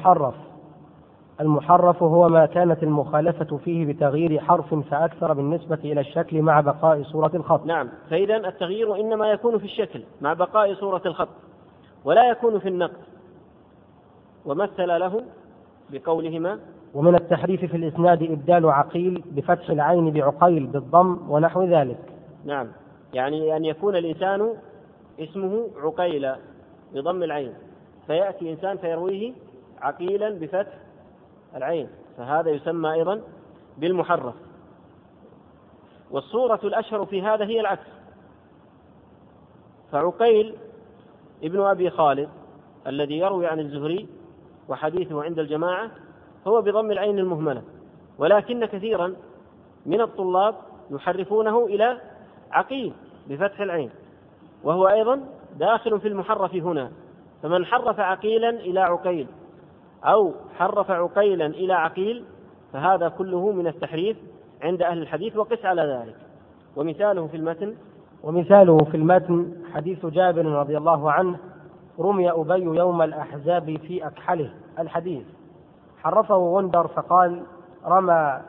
المحرف هو ما كانت المخالفة فيه بتغيير حرف فأكثر بالنسبة إلى الشكل مع بقاء صورة الخط. نعم، فإذا التغيير إنما يكون في الشكل مع بقاء صورة الخط ولا يكون في النقط. ومثل له بقولهما: ومن التحريف في الإسناد إبدال عقيل بفتح العين بعقيل بالضم ونحو ذلك. نعم، يعني أن يكون الإنسان اسمه عقيل بضم العين، فيأتي إنسان فيرويه عقيلا بفتح العين، فهذا يسمى أيضا بالمحرف. والصورة الأشهر في هذا هي العكس. فعقيل ابن أبي خالد الذي يروي عن الزهري وحديثه عند الجماعة هو بضم العين المهملة، ولكن كثيرا من الطلاب يحرفونه إلى عقيل بفتح العين، وهو أيضا داخل في المحرف هنا. فمن حرف عقيلا إلى عقيل أو حرف عقيلا إلى عقيل فهذا كله من التحريف عند أهل الحديث، وقس على ذلك. ومثاله في المتن حديث جابر رضي الله عنه: رمي أبي يوم الأحزاب في أكحله. الحديث حرفه غندر فقال: رمى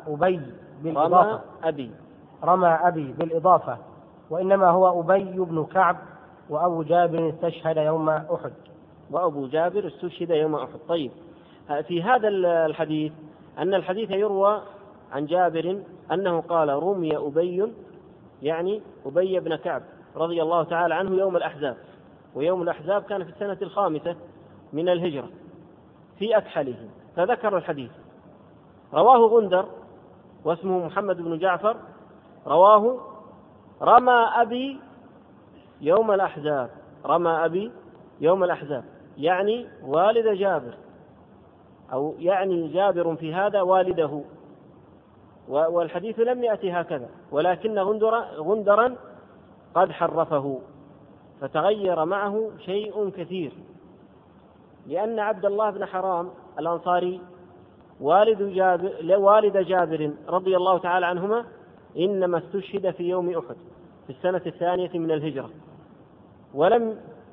أبي بالإضافة، وإنما هو أبي بن كعب، وأبو جابر استشهد يوم أحد. طيب، في هذا الحديث أن الحديث يروى عن جابر أنه قال: رمي أبي، يعني أبي بن كعب رضي الله تعالى عنه، يوم الأحزاب، ويوم الأحزاب كان في السنة 5 من الهجرة في أكحله، فذكر الحديث. رواه غندر واسمه محمد بن جعفر، رواه: رمى أبي يوم الأحزاب، يعني والد جابر، أو يعني جابر في هذا والده. والحديث لم يأتي هكذا، ولكن غندرا قد حرفه، فتغير معه شيء كثير، لأن عبد الله بن حرام الأنصاري والد جابر رضي الله تعالى عنهما إنما استشهد في يوم أحد في السنة 2 من الهجرة، ولم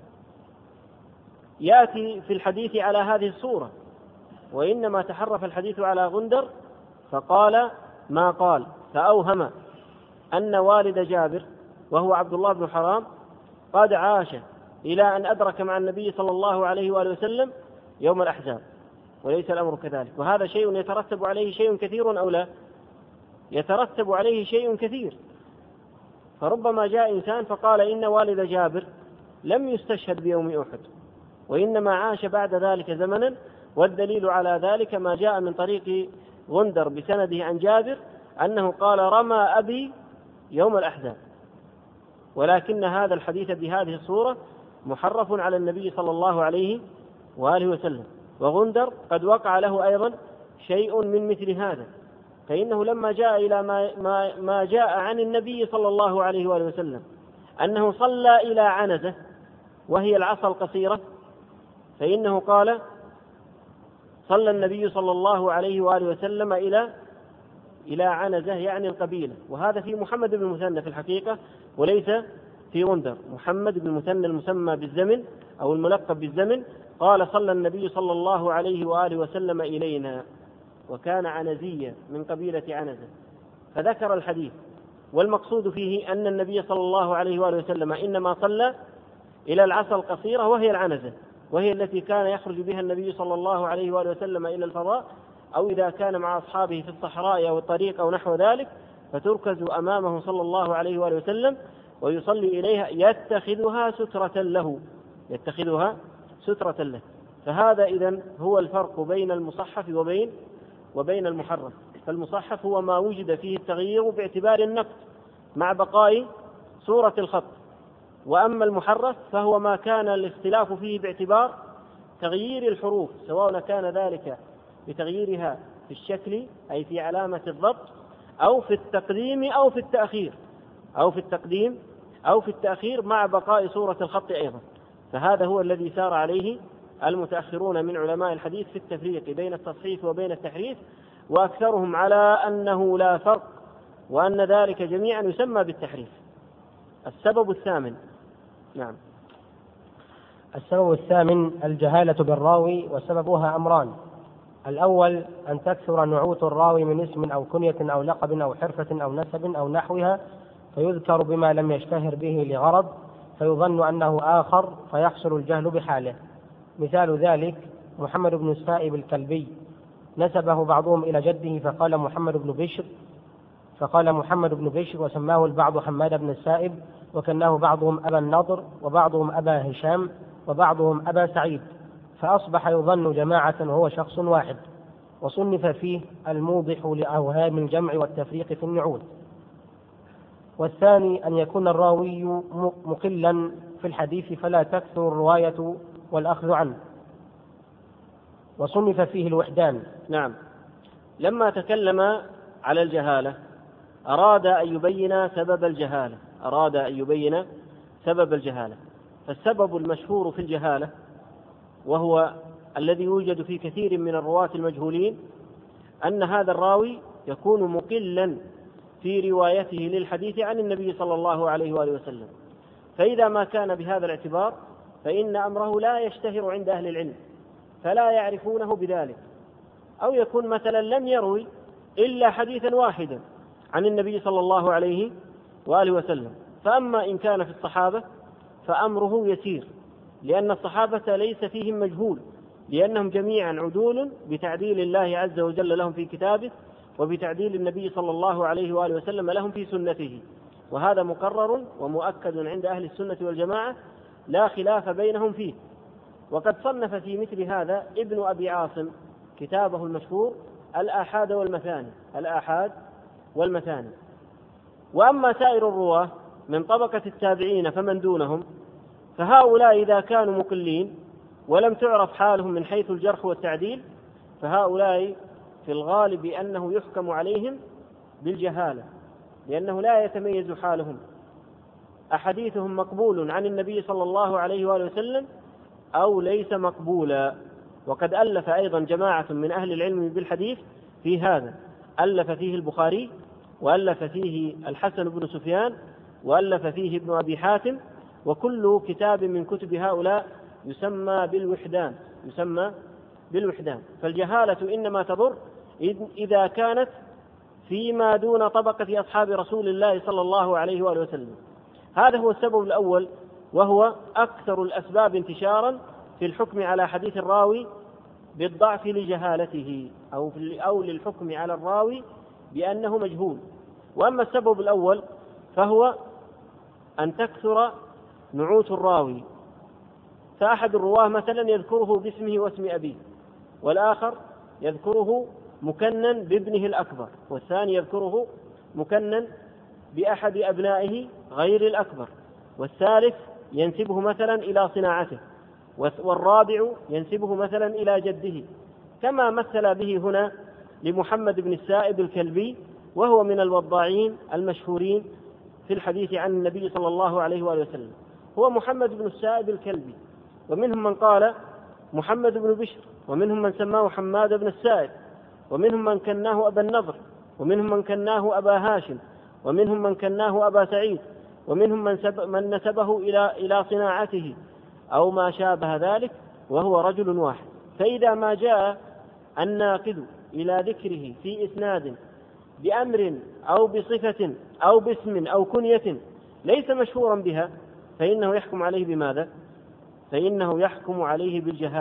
يأتي في الحديث على هذه الصورة، وإنما تحرف الحديث على غندر فقال ما قال، فأوهم أن والد جابر وهو عبد الله بن حرام قد عاش إلى أن أدرك مع النبي صلى الله عليه وآله وسلم يوم الأحزاب، وليس الأمر كذلك. وهذا شيء يترتب عليه شيء كثير أو لا؟ يترتب عليه شيء كثير. فربما جاء إنسان فقال إن والد جابر لم يستشهد بيوم أحد، وإنما عاش بعد ذلك زمنا، والدليل على ذلك ما جاء من طريق غندر بسنده عن جابر أنه قال: رمى أبي يوم الأحزاب. ولكن هذا الحديث بهذه الصورة محرف على النبي صلى الله عليه وآله وسلم، وغندر قد وقع له أيضا شيء من مثل هذا، فإنه لما جاء إلى ما جاء عن النبي صلى الله عليه وآله وسلم أنه صلى إلى عنزة وهي العصا القصيرة، فإنه قال: صلى النبي صلى الله عليه وآله وسلم إلى عنزة، يعني القبيلة. وهذا في محمد بن المثنى في الحقيقة، وليس في غندر. محمد بن المثنى المسمى بالزمن أو الملقب بالزمن قال: صلى النبي صلى الله عليه وآله وسلم إلينا، وكان عنزية من قبيلة عنزة، فذكر الحديث. والمقصود فيه أن النبي صلى الله عليه وآله وسلم إنما صلى إلى العصا القصيرة وهي العنزة، وهي التي كان يخرج بها النبي صلى الله عليه وآله وسلم إلى الفضاء، أو إذا كان مع أصحابه في الصحراء أو الطريق أو نحو ذلك، فتركز أمامه صلى الله عليه وآله وسلم ويصلي إليها يتخذها سترة له. فهذا إذن هو الفرق بين المصحف وبين المحرف. فالمصحف هو ما وجد فيه التغيير باعتبار النقص مع بقاء صورة الخط، وأما المحرف فهو ما كان الاختلاف فيه باعتبار تغيير الحروف، سواء كان ذلك بتغييرها في الشكل أي في علامة الضبط، أو في التقديم أو في التأخير مع بقاء صورة الخط أيضا. فهذا هو الذي سار عليه المتأخرون من علماء الحديث في التفريق بين التصحيف وبين التحريف، وأكثرهم على أنه لا فرق، وأن ذلك جميعا يسمى بالتحريف. السبب الثامن. نعم. السبب الثامن الجهالة بالراوي، وسببها أمران: الأول أن تكثر نعوت الراوي من اسم أو كنية أو لقب أو حرفة أو نسب أو نحوها، فيذكر بما لم يشتهر به لغرض، فيظن أنه آخر، فيحصل الجهل بحاله. مثال ذلك محمد بن السائب الكلبي، نسبه بعضهم إلى جده فقال محمد بن بشر، وسماه البعض حماد بن السائب، وكناه بعضهم أبا النضر، وبعضهم أبا هشام، وبعضهم أبا سعيد، فأصبح يظن جماعة وهو شخص واحد. وصنف فيه الموضح لأوهام الجمع والتفريق في النعوت. والثاني أن يكون الراوي مقلا في الحديث فلا تكثر الرواية والأخذ عنه، وصنف فيه الوحدان. نعم. لما تكلم على الجهالة أراد أن يبين سبب الجهالة. فالسبب المشهور في الجهالة وهو الذي يوجد في كثير من الرواة المجهولين أن هذا الراوي يكون مقلا في روايته للحديث عن النبي صلى الله عليه وآله وسلم. فإذا ما كان بهذا الاعتبار فإن أمره لا يشتهر عند أهل العلم فلا يعرفونه بذلك، أو يكون مثلا لم يروي إلا حديثا واحدا عن النبي صلى الله عليه وآله وسلم. فأما إن كان في الصحابة فأمره يسير، لأن الصحابة ليس فيهم مجهول، لأنهم جميعا عدول بتعديل الله عز وجل لهم في كتابه وبتعديل النبي صلى الله عليه وآله وسلم لهم في سنته، وهذا مقرر ومؤكد عند أهل السنة والجماعة لا خلاف بينهم فيه. وقد صنف في مثل هذا ابن أبي عاصم كتابه المشهور الآحاد والمثاني. وأما سائر الرواة من طبقة التابعين فمن دونهم فهؤلاء إذا كانوا مقلين ولم تعرف حالهم من حيث الجرح والتعديل فهؤلاء في الغالب أنه يحكم عليهم بالجهالة، لأنه لا يتميز حالهم، أحاديثهم مقبول عن النبي صلى الله عليه وآله وسلم أو ليس مقبولا. وقد ألف أيضا جماعة من أهل العلم بالحديث في هذا، ألف فيه البخاري، وألف فيه الحسن بن سفيان، وألف فيه ابن أبي حاتم، وكل كتاب من كتب هؤلاء يسمى بالوحدان. فالجهالة إنما تضر إذا كانت فيما دون طبقة أصحاب رسول الله صلى الله عليه وآله وسلم. هذا هو السبب الأول، وهو أكثر الأسباب انتشارا في الحكم على حديث الراوي بالضعف لجهالته أو للحكم على الراوي بأنه مجهول. وأما السبب الأول فهو أن تكثر نعوت الراوي، فأحد الرواه مثلا يذكره باسمه واسم أبيه، والآخر يذكره مكنًا بابنه الأكبر، والثاني يذكره مكنًا بأحد أبنائه غير الأكبر، والثالث ينسبه مثلا إلى صناعته، والرابع ينسبه مثلا إلى جده، كما مثل به هنا لمحمد بن السائب الكلبي، وهو من الوضاعين المشهورين في الحديث عن النبي صلى الله عليه وآله وسلم. هو محمد بن السائب الكلبي، ومنهم من قال محمد بن بشر، ومنهم من سماه حماد بن السائب، ومنهم من كناه أبا النضر، ومنهم من كناه أبا هاشم، ومنهم من كناه أبا سعيد، ومنهم من نسبه إلى صناعته أو ما شابه ذلك، وهو رجل واحد. فإذا ما جاء الناقد إلى ذكره في إسناد بأمر أو بصفة أو باسم أو كنية ليس مشهورا بها فإنه يحكم عليه بماذا؟ فإنه يحكم عليه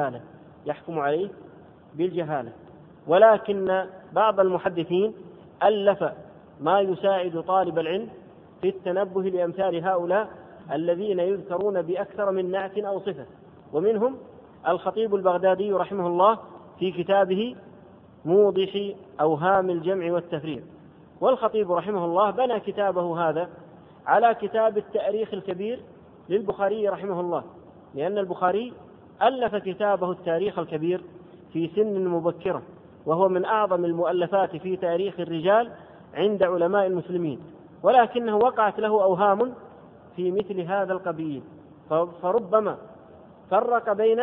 بالجهالة. ولكن بعض المحدثين ألف ما يساعد طالب العلم في التنبه لأمثال هؤلاء الذين يذكرون بأكثر من نعت أو صفة، ومنهم الخطيب البغدادي رحمه الله في كتابه موضح أوهام الجمع والتفريق. والخطيب رحمه الله بنى كتابه هذا على كتاب التاريخ الكبير للبخاري رحمه الله، لأن البخاري ألف كتابه التاريخ الكبير في سن مبكرة، وهو من أعظم المؤلفات في تاريخ الرجال عند علماء المسلمين، ولكنه وقعت له أوهام في مثل هذا القبيل، فربما فرق بين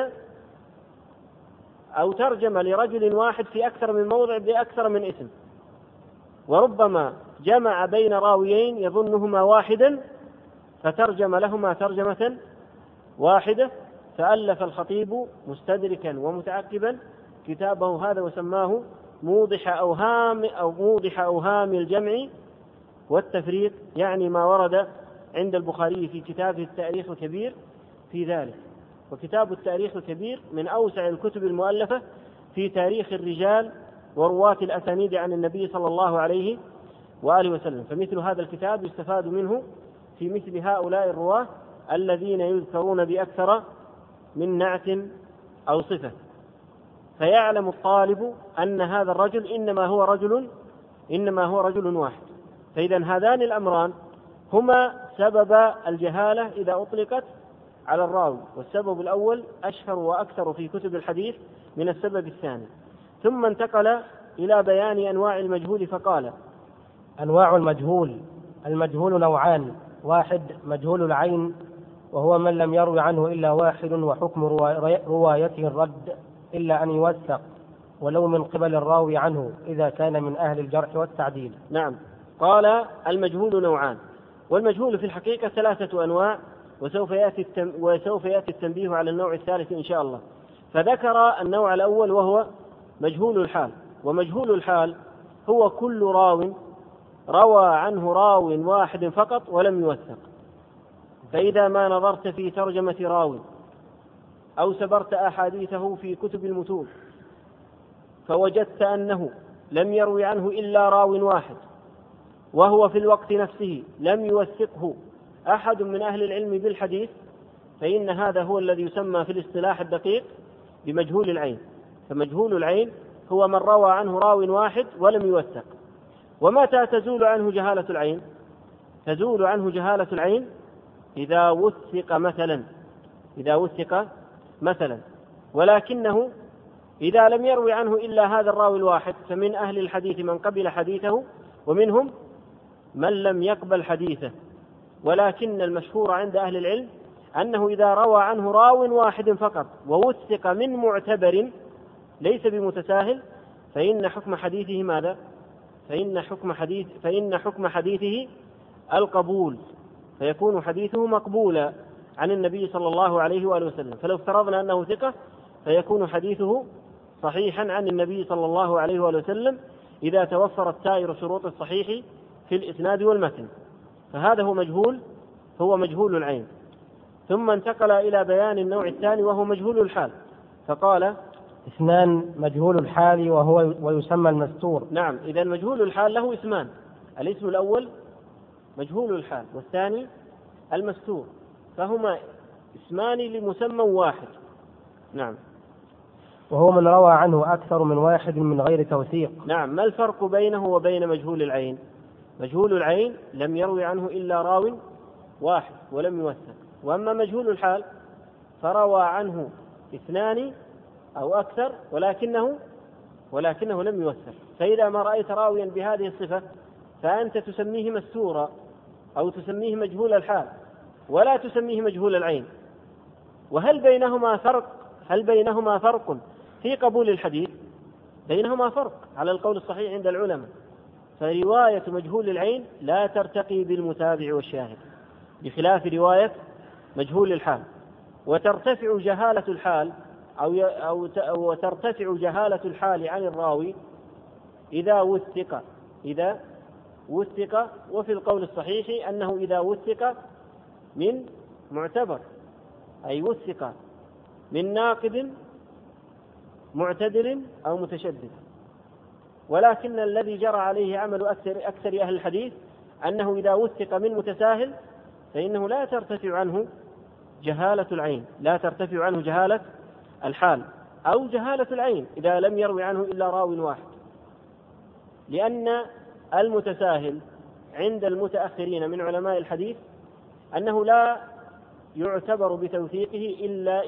أو ترجم لرجل واحد في أكثر من موضع بأكثر من اسم، وربما جمع بين راويين يظنهما واحدا فترجم لهما ترجمة واحدة. فألف الخطيب مستدركا ومتعقبا كتابه هذا وسماه موضح أوهام الجمع والتفريق، يعني ما ورد عند البخاري في كتابه التاريخ الكبير في ذلك. وكتاب التاريخ الكبير من أوسع الكتب المؤلفة في تاريخ الرجال ورواة الأسانيد عن النبي صلى الله عليه وآله وسلم. فمثل هذا الكتاب يستفاد منه في مثل هؤلاء الرواة الذين يذكرون بأكثر من نعت أو صفة، فيعلم الطالب أن هذا الرجل إنما هو رجل واحد. فإذا هذان الأمران هما سبب الجهالة إذا أطلقت على الراوي، والسبب الأول أشهر وأكثر في كتب الحديث من السبب الثاني. ثم انتقل إلى بيان أنواع المجهول فقال: أنواع المجهول: المجهول نوعان: واحد مجهول العين، وهو من لم يروي عنه إلا واحد، وحكم روايته الرد إلا أن يوثق ولو من قبل الراوي عنه إذا كان من أهل الجرح والتعديل. نعم، قال المجهول نوعان، والمجهول في الحقيقة 3 أنواع، وسوف يأتي التنبيه على النوع الثالث إن شاء الله. فذكر النوع الأول وهو مجهول الحال. ومجهول الحال هو كل راو روى عنه راو واحد فقط ولم يوثق. فإذا ما نظرت في ترجمة راو أو سبرت أحاديثه في كتب المتون فوجدت أنه لم يروي عنه إلا راو واحد، وهو في الوقت نفسه لم يوثقه أحد من أهل العلم بالحديث، فإن هذا هو الذي يسمى في الاصطلاح الدقيق بمجهول العين. فمجهول العين هو من روى عنه راو واحد ولم يوثق. ومتى تزول عنه جهالة العين؟ تزول عنه جهالة العين إذا وثق مثلا، ولكنه إذا لم يروي عنه إلا هذا الراوي الواحد فمن أهل الحديث من قبل حديثه ومنهم من لم يقبل حديثه. ولكن المشهور عند أهل العلم أنه إذا روى عنه راو واحد فقط ووثق من معتبر ليس بمتساهل فإن حكم حديثه ماذا؟ فإن حكم حديثه القبول، فيكون حديثه مقبولا عن النبي صلى الله عليه وآله وسلم. فلو افترضنا أنه ثقة فيكون حديثه صحيحا عن النبي صلى الله عليه وآله وسلم إذا توفرت سائر شروط الصحيح في الإسناد والمتن. فهذا هو مجهول العين. ثم انتقل إلى بيان النوع الثاني وهو مجهول الحال، فقال: 2 مجهول الحال ويسمى المستور. نعم، إذا مجهول الحال له اسمان: الاسم الأول مجهول الحال، والثاني المستور، فهما اسمان لمسمى واحد. نعم. وهو من روى عنه أكثر من واحد من غير توثيق. نعم. ما الفرق بينه وبين مجهول العين؟ مجهول العين لم يروي عنه إلا راو واحد ولم يوثق، وأما مجهول الحال فروى عنه 2 أو أكثر ولكنه لم يوثق. فإذا ما رأيت راويا بهذه الصفة فأنت تسميه مستورا أو تسميه مجهول الحال ولا تسميه مجهول العين. وهل بينهما فرق في قبول الحديث؟ بينهما فرق على القول الصحيح عند العلماء. فرواية مجهول العين لا ترتقي بالمتابع والشاهد بخلاف رواية مجهول الحال، وترتفع جهالة الحال أو ترتفع جهالة الحال عن الراوي إذا وثق، وفي القول الصحيح أنه إذا وثق من معتبر، أي وثق من ناقد معتدل أو متشدد. ولكن الذي جرى عليه عمل أكثر أهل الحديث أنه إذا وثق من متساهل فإنه لا ترتفع عنه جهالة العين، لا ترتفع عنه جهالة الحال أو جهالة العين إذا لم يروي عنه إلا راو واحد، لأن المتساهل عند المتأخرين من علماء الحديث أنه لا يعتبر بتوثيقه إلا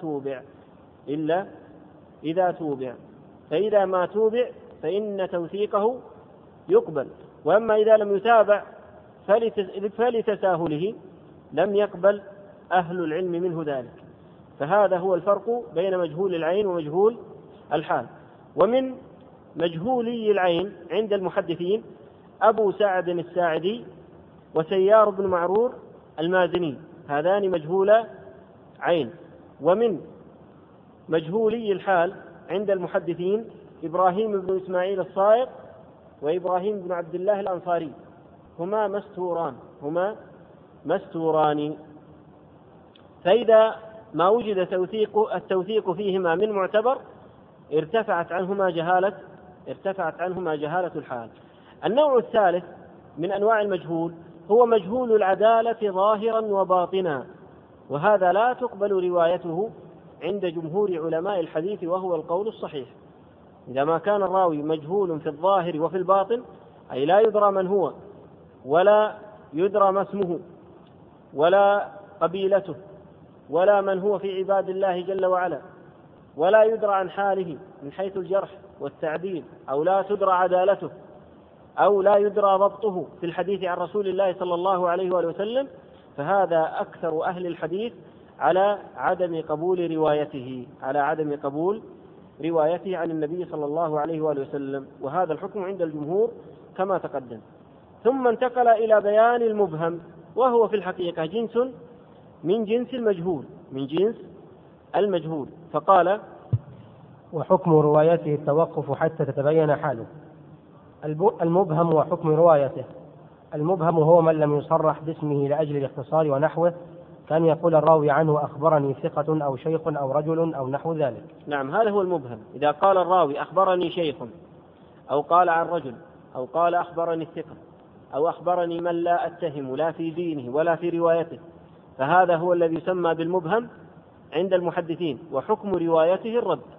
إذا توبع، فإذا ما توبع فإن توثيقه يقبل، وأما إذا لم يتابع فلتساهله لم يقبل أهل العلم منه ذلك. فهذا هو الفرق بين مجهول العين ومجهول الحال. ومن مجهولي العين عند المحدثين أبو سعد الساعدي وسيار بن معرور المازني، هذان مجهول عين. ومن مجهولي الحال عند المحدثين إبراهيم بن إسماعيل الصائغ وإبراهيم بن عبد الله الأنصاري، هما مستوران. فإذا ما وجد التوثيق فيهما من معتبر ارتفعت عنهما جهالة الحال. النوع الثالث من أنواع المجهول هو مجهول العدالة ظاهرا وباطنا، وهذا لا تقبل روايته عند جمهور علماء الحديث وهو القول الصحيح. إذا ما كان الراوي مجهول في الظاهر وفي الباطن، أي لا يدرى من هو ولا يدرى ما اسمه ولا قبيلته ولا من هو في عباد الله جل وعلا، ولا يدرى عن حاله من حيث الجرح والتعديل، أو لا تدرى عدالته، أو لا يدرى ضبطه في الحديث عن رسول الله صلى الله عليه وآله وسلم، فهذا أكثر أهل الحديث على عدم قبول روايته عن النبي صلى الله عليه وآله وسلم، وهذا الحكم عند الجمهور كما تقدم. ثم انتقل إلى بيان المبهم، وهو في الحقيقة جنس من جنس المجهول، فقال: وحكم روايته التوقف حتى تتبين حاله. المبهم وحكم روايته. المبهم هو من لم يصرح باسمه لأجل الاختصار ونحوه، كان يقول الراوي عنه أخبرني ثقة أو شيخ أو رجل أو نحو ذلك. نعم، هذا هو المبهم. إذا قال الراوي أخبرني شيخ، أو قال عن رجل، أو قال أخبرني الثقة، أو أخبرني من لا أتهم لا في دينه ولا في روايته، فهذا هو الذي يسمى بالمبهم عند المحدثين. وحكم روايته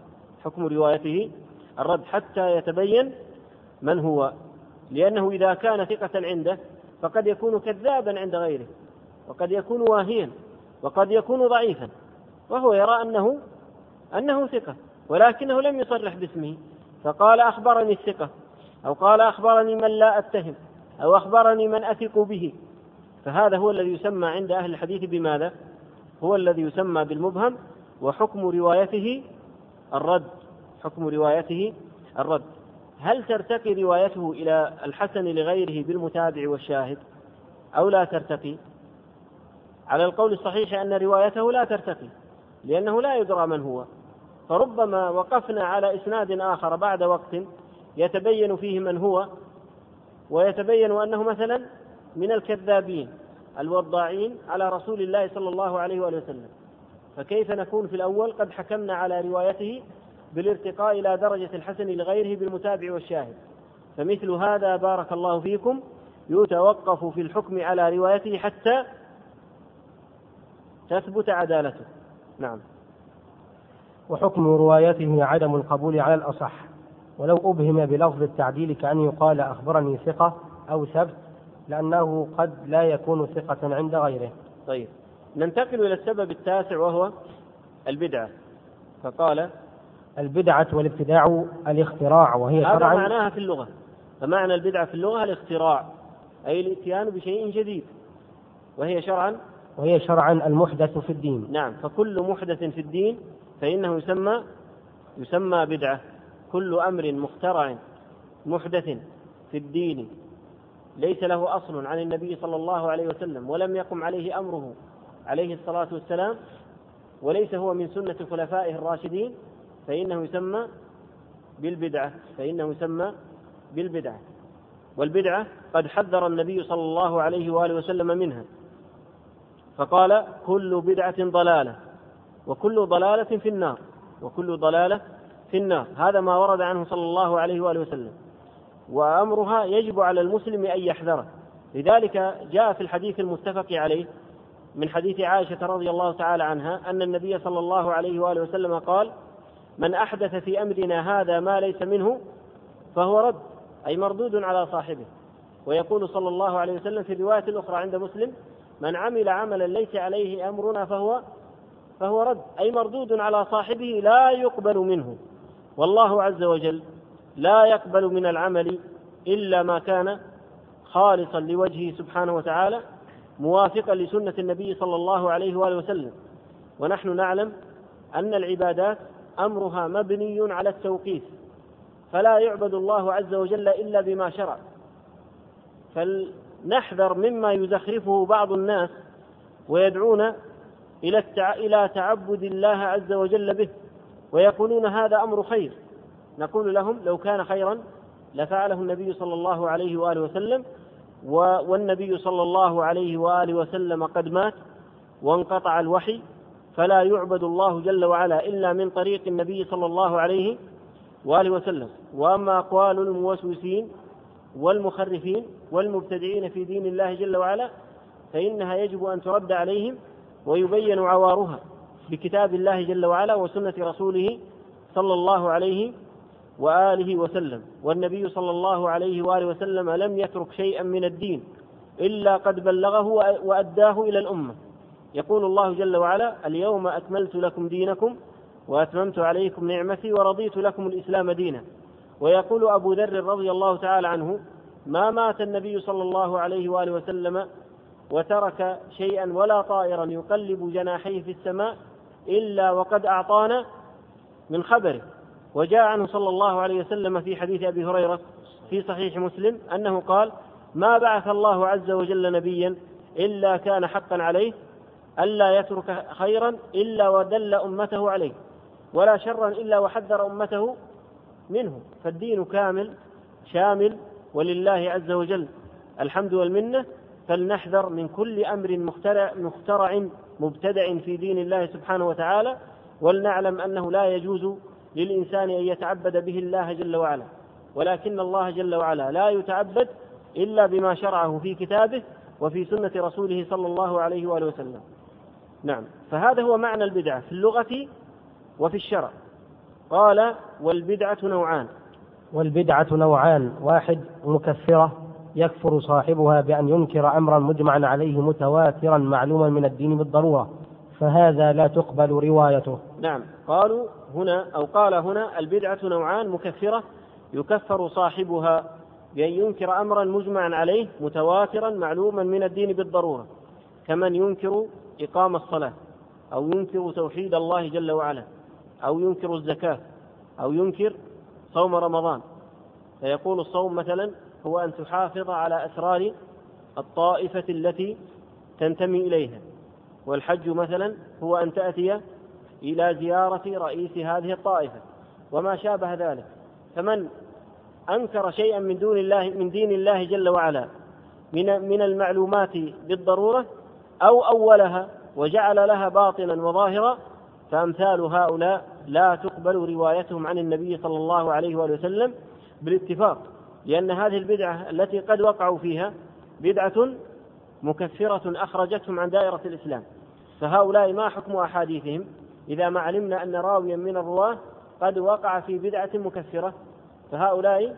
الرد حتى يتبين من هو، لأنه إذا كان ثقة عنده فقد يكون كذابا عند غيره، وقد يكون واهيا، وقد يكون ضعيفا، وهو يرى أنه ثقة، ولكنه لم يصرح باسمه، فقال أخبرني الثقة، أو قال أخبرني من لا أتهم، أو أخبرني من أثق به، فهذا هو الذي يسمى عند أهل الحديث بماذا؟ هو الذي يسمى بالمبهم. وحكم روايته الرد. هل ترتقي روايته إلى الحسن لغيره بالمتابع والشاهد أو لا ترتقي؟ على القول الصحيح أن روايته لا ترتقي، لأنه لا يدرى من هو، فربما وقفنا على إسناد آخر بعد وقت يتبين فيه من هو، ويتبين أنه مثلا من الكذابين الوضاعين على رسول الله صلى الله عليه وآله وسلم، فكيف نكون في الأول قد حكمنا على روايته بالارتقاء إلى درجة الحسن لغيره بالمتابع والشاهد؟ فمثل هذا بارك الله فيكم يتوقف في الحكم على روايته حتى تثبت عدالته. نعم. وحكم روايته عدم القبول على الأصح، ولو أبهم بلفظ التعديل كأن يقال أخبرني ثقة أو ثبت، لأنه قد لا يكون ثقة عند غيره. طيب، ننتقل إلى السبب التاسع، وهو البدعة. فقال: البدعة والابتداع الاختراع، وهي شرعا. هذا معناها في اللغة، فمعنى البدعة في اللغة الاختراع، أي الاتيان بشيء جديد، وهي شرعا المحدث في الدين. نعم، فكل محدث في الدين فإنه يسمى بدعة. كل أمر مخترع محدث في الدين ليس له أصل عن النبي صلى الله عليه وسلم، ولم يقم عليه أمره عليه الصلاة والسلام، وليس هو من سنة خلفائه الراشدين، فإنه يسمى بالبدعة. والبدعة قد حذر النبي صلى الله عليه وآله وسلم منها، فقال: كل بدعة ضلالة، وكل ضلالة في النار. هذا ما ورد عنه صلى الله عليه وآله وسلم، وأمرها يجب على المسلم أن يحذره. لذلك جاء في الحديث المتفق عليه من حديث عائشة رضي الله تعالى عنها أن النبي صلى الله عليه وآله وسلم قال: من أحدث في أمرنا هذا ما ليس منه فهو رد، أي مردود على صاحبه. ويقول صلى الله عليه وسلم في الرواية الأخرى عند مسلم: من عمل عملا ليس عليه أمرنا فهو رد، أي مردود على صاحبه لا يقبل منه. والله عز وجل لا يقبل من العمل إلا ما كان خالصا لوجهه سبحانه وتعالى، موافقا لسنة النبي صلى الله عليه وآله وسلم. ونحن نعلم أن العبادات أمرها مبني على التوقيف، فلا يعبد الله عز وجل إلا بما شرع. فلنحذر مما يزخرفه بعض الناس ويدعون إلى تعبد الله عز وجل به، ويقولون هذا أمر خير. نقول لهم: لو كان خيرا لفعله النبي صلى الله عليه وآله وسلم، والنبي صلى الله عليه وآله وسلم قد مات وانقطع الوحي، فلا يعبد الله جل وعلا إلا من طريق النبي صلى الله عليه وآله وسلم. وأما أقوال الموسوسين والمخرفين والمبتدعين في دين الله جل وعلا فإنها يجب أن ترد عليهم ويبين عوارها بكتاب الله جل وعلا وسنة رسوله صلى الله عليه وآله وسلم. والنبي صلى الله عليه وآله وسلم لم يترك شيئا من الدين إلا قد بلغه وأداه إلى الأمة. يقول الله جل وعلا: اليوم أكملت لكم دينكم وأتممت عليكم نعمتي ورضيت لكم الإسلام دينا. ويقول أبو ذر رضي الله تعالى عنه: ما مات النبي صلى الله عليه وآله وسلم وترك شيئا ولا طائرا يقلب جناحيه في السماء إلا وقد أعطانا من خبره. وجاء عنه صلى الله عليه وسلم في حديث أبي هريرة في صحيح مسلم أنه قال: ما بعث الله عز وجل نبيا إلا كان حقا عليه ألا يترك خيرا إلا ودل أمته عليه، ولا شرا إلا وحذر أمته منه. فالدين كامل شامل، ولله عز وجل الحمد والمنة. فلنحذر من كل أمر مخترع مبتدع في دين الله سبحانه وتعالى، ولنعلم أنه لا يجوز للإنسان أن يتعبد به الله جل وعلا، ولكن الله جل وعلا لا يتعبد إلا بما شرعه في كتابه وفي سنة رسوله صلى الله عليه وآله وسلم. نعم، فهذا هو معنى البدعة في اللغة وفي الشرع. قال: والبدعة نوعان. والبدعة نوعان: واحد مكفرة يكفر صاحبها بأن ينكر أمرا مجمعا عليه متواترا معلوما من الدين بالضرورة، فهذا لا تقبل روايته. نعم، قالوا هنا أو قال هنا: البدعة نوعان: مكفرة يكفر صاحبها بأن ينكر أمرا مجمعا عليه متواترا معلوما من الدين بالضرورة، كمن ينكر إقام الصلاة، أو ينكر توحيد الله جل وعلا، أو ينكر الزكاة، أو ينكر صوم رمضان. فيقول الصوم مثلا هو أن تحافظ على أسرار الطائفة التي تنتمي إليها، والحج مثلا هو أن تأتي إلى زيارة رئيس هذه الطائفة، وما شابه ذلك. فمن أنكر شيئا من دين الله جل وعلا من المعلومات بالضرورة، أو أولها وجعل لها باطنا وظاهرا، فأمثال هؤلاء لا تقبل روايتهم عن النبي صلى الله عليه وآله وسلم بالاتفاق، لأن هذه البدعة التي قد وقعوا فيها بدعة مكفرة أخرجتهم عن دائرة الإسلام. فهؤلاء ما حكم أحاديثهم إذا ما علمنا أن راويا من الرواة قد وقع في بدعة مكفرة؟ فهؤلاء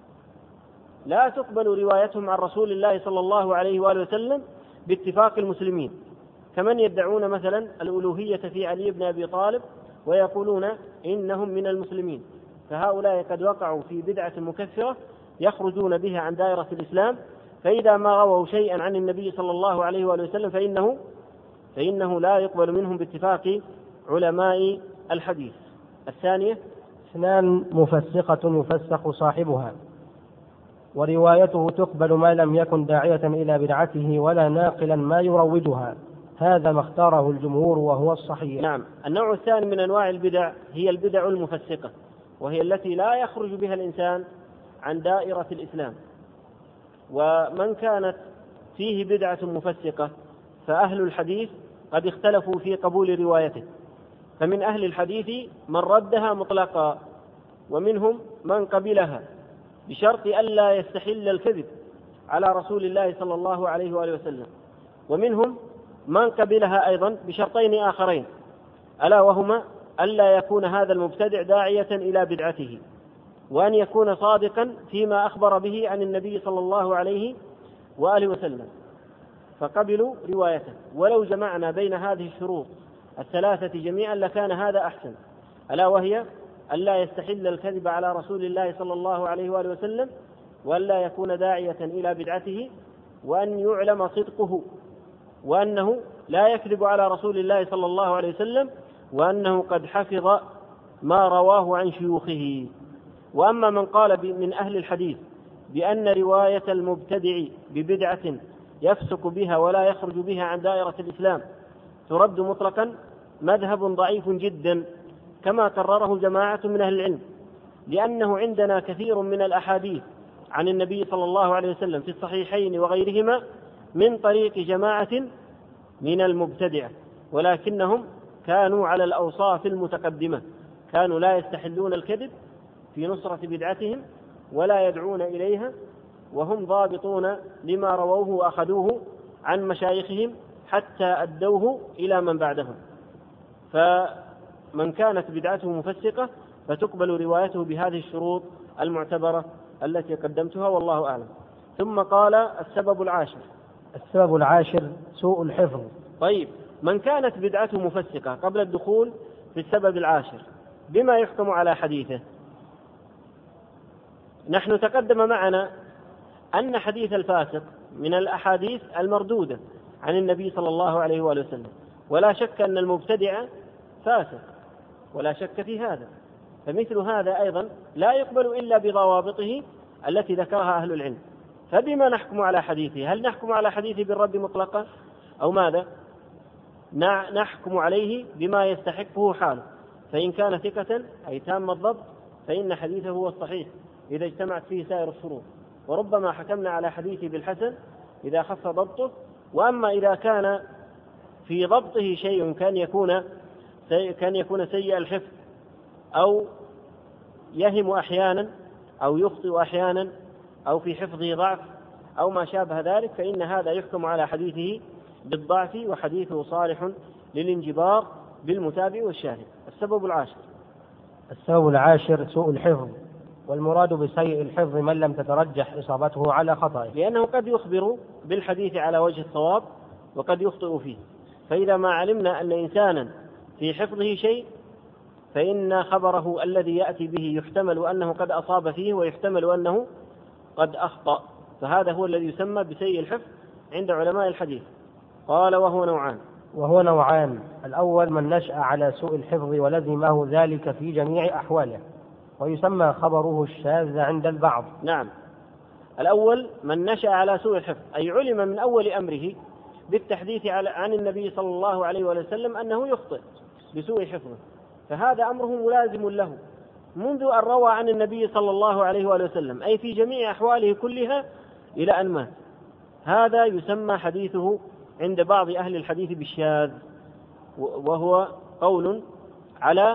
لا تقبل روايتهم عن رسول الله صلى الله عليه وآله وسلم باتفاق المسلمين، كمن يدعون مثلا الألوهية في علي بن أبي طالب ويقولون إنهم من المسلمين. فهؤلاء قد وقعوا في بدعة مكفرة يخرجون بها عن دائرة الإسلام، فإذا ما رووا شيئا عن النبي صلى الله عليه وآله وسلم فإنه لا يقبل منهم باتفاق علماء الحديث. الثانية: اثنان مفسقة يفسق صاحبها، وروايته تقبل ما لم يكن داعية إلى بدعته ولا ناقلا ما يروجها. هذا ما اختاره الجمهور وهو الصحيح. نعم، النوع الثاني من أنواع البدع هي البدع المفسقة، وهي التي لا يخرج بها الإنسان عن دائرة الإسلام. ومن كانت فيه بدعة مفسقة فأهل الحديث قد اختلفوا في قبول روايته، فمن أهل الحديث من ردها مطلقا، ومنهم من قبلها بشرط ألا يستحل الكذب على رسول الله صلى الله عليه وآله وسلم، ومنهم من قبلها أيضا بشرطين آخرين، ألا وهما ألا يكون هذا المبتدع داعية إلى بدعته، وأن يكون صادقا فيما أخبر به عن النبي صلى الله عليه وآله وسلم، فقبلوا روايته. ولو جمعنا بين هذه الشروط الثلاثة جميعا لكان هذا أحسن، ألا وهي ألا يستحل الكذب على رسول الله صلى الله عليه وآله وسلم، وألا يكون داعية إلى بدعته، وأن يعلم صدقه، وأنه لا يكذب على رسول الله صلى الله عليه وسلم، وأنه قد حفظ ما رواه عن شيوخه. وأما من قال من أهل الحديث بأن رواية المبتدع ببدعة يفسق بها ولا يخرج بها عن دائرة الإسلام ترد مطلقا، مذهب ضعيف جدا كما قرره جماعة من أهل العلم، لأنه عندنا كثير من الأحاديث عن النبي صلى الله عليه وسلم في الصحيحين وغيرهما من طريق جماعة من المبتدعة، ولكنهم كانوا على الأوصاف المتقدمة، كانوا لا يستحلون الكذب في نصرة بدعتهم ولا يدعون إليها، وهم ضابطون لما رووه وأخذوه عن مشايخهم حتى أدوه إلى من بعدهم. فمن كانت بدعته مفسقة فتقبل روايته بهذه الشروط المعتبرة التي قدمتها، والله أعلم. ثم قال: السبب العاشر. السبب العاشر سوء الحفظ. طيب، من كانت بدعته مفسقة قبل الدخول في السبب العاشر بما يحكم على حديثه؟ نحن تقدم معنا أن حديث الفاسق من الأحاديث المردودة عن النبي صلى الله عليه وآله وسلم، ولا شك أن المبتدع فاسق، ولا شك في هذا. فمثل هذا أيضا لا يقبل إلا بضوابطه التي ذكرها أهل العلم. فبما نحكم على حديثه؟ هل نحكم على حديثه بالرد مطلقا أو ماذا؟ نحكم عليه بما يستحقه حاله. فإن كان ثقة أي تام الضبط فإن حديثه هو الصحيح إذا اجتمعت فيه سائر الشروط، وربما حكمنا على حديثه بالحسن إذا خف ضبطه. وأما إذا كان في ضبطه شيء كان يكون سيء الحفظ أو يهم أحيانا أو يخطئ أحيانا أو في حفظه ضعف أو ما شابه ذلك، فإن هذا يحكم على حديثه بالضعف وحديثه صالح للانجبار بالمتابع والشاهد. السبب العاشر سوء الحفظ، والمراد بسيء الحفظ من لم تترجح إصابته على خطأه، لأنه قد يخبر بالحديث على وجه الصواب وقد يخطئ فيه. فإذا ما علمنا أن إنسانا في حفظه شيء فإن خبره الذي يأتي به يحتمل أنه قد أصاب فيه ويحتمل أنه قد أخطأ، فهذا هو الذي يسمى بسيء الحفظ عند علماء الحديث. قال وهو نوعان. الأول من نشأ على سوء الحفظ ولزمه ذلك في جميع أحواله، ويسمى خبره الشاذ عند البعض. نعم، الأول من نشأ على سوء الحفظ أي علم من أول أمره بالتحديث عن النبي صلى الله عليه وسلم أنه يخطئ بسوء حفظه، فهذا أمره ملازم له منذ أن روى عن النبي صلى الله عليه وسلم، أي في جميع أحواله كلها إلى أن مات. هذا يسمى حديثه عند بعض أهل الحديث بالشاذ، وهو قول على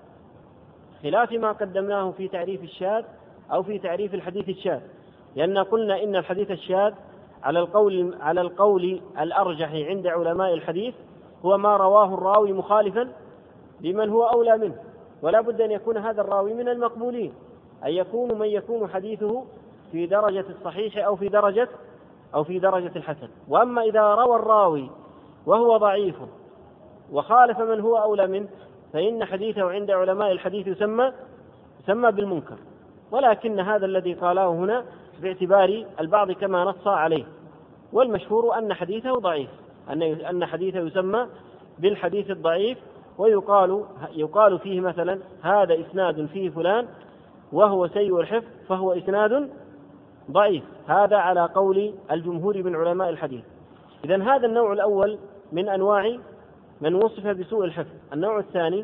خلاف ما قدمناه في تعريف الشاذ أو في تعريف الحديث الشاذ، لأن قلنا إن الحديث الشاذ على القول الأرجح عند علماء الحديث هو ما رواه الراوي مخالفا لمن هو أولى منه، ولا بد أن يكون هذا الراوي من المقبولين، أن يكون من يكون حديثه في درجة الصحيح أو في درجة الحسن. وأما إذا روى الراوي وهو ضعيف وخالف من هو أولى منه فإن حديثه عند علماء الحديث يسمى بالمنكر. ولكن هذا الذي قاله هنا باعتبار البعض كما نص عليه، والمشهور أن حديثه ضعيف، أن حديثه يسمى بالحديث الضعيف، ويقال فيه مثلا هذا إسناد فيه فلان وهو سيء الحفظ فهو إسناد ضعيف. هذا على قول الجمهور من علماء الحديث. إذن هذا النوع الأول من أنواع من وصف بسوء الحفظ. النوع الثاني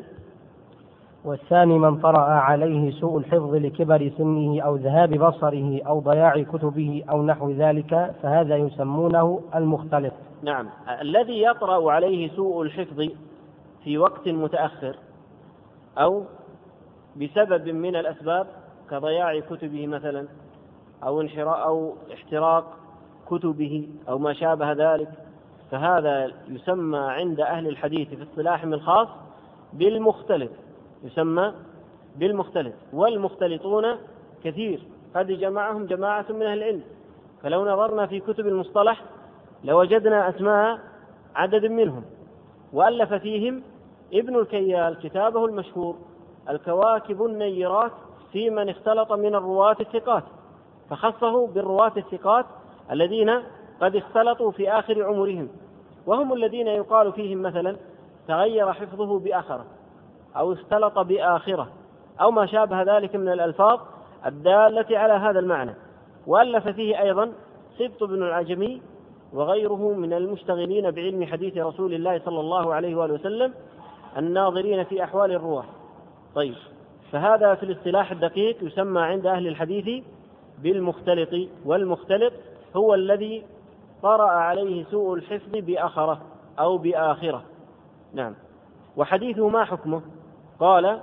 من طرأ عليه سوء الحفظ لكبر سنه أو ذهاب بصره أو ضياع كتبه أو نحو ذلك، فهذا يسمونه المختلط. نعم، الذي يطرأ عليه سوء الحفظ في وقت متأخر أو بسبب من الأسباب كضياع كتبه مثلا أو احتراق كتبه أو ما شابه ذلك، فهذا يسمى عند أهل الحديث في اصطلاحهم الخاص بالمختلط، يسمى بالمختلط. والمختلطون كثير، قد جمعهم جماعة من أهل العلم، فلو نظرنا في كتب المصطلح لوجدنا أسماء عدد منهم، وألف فيهم ابن الكيال كتابه المشهور الكواكب النيرات في من اختلط من الرواة الثقات، فخصه بالرواة الثقات الذين قد اختلطوا في آخر عمرهم، وهم الذين يقال فيهم مثلا تغير حفظه بآخرة أو اختلط بآخرة أو ما شابه ذلك من الألفاظ الدالة على هذا المعنى. وألف فيه أيضا سبط بن العجمي وغيره من المشتغلين بعلم حديث رسول الله صلى الله عليه وآله وسلم الناظرين في أحوال الرواة. طيب، فهذا في الاصطلاح الدقيق يسمى عند أهل الحديث بالمختلط، والمختلط هو الذي طرأ عليه سوء الحفظ بآخرة أو بآخرة. نعم. وحديثه ما حكمه؟ قال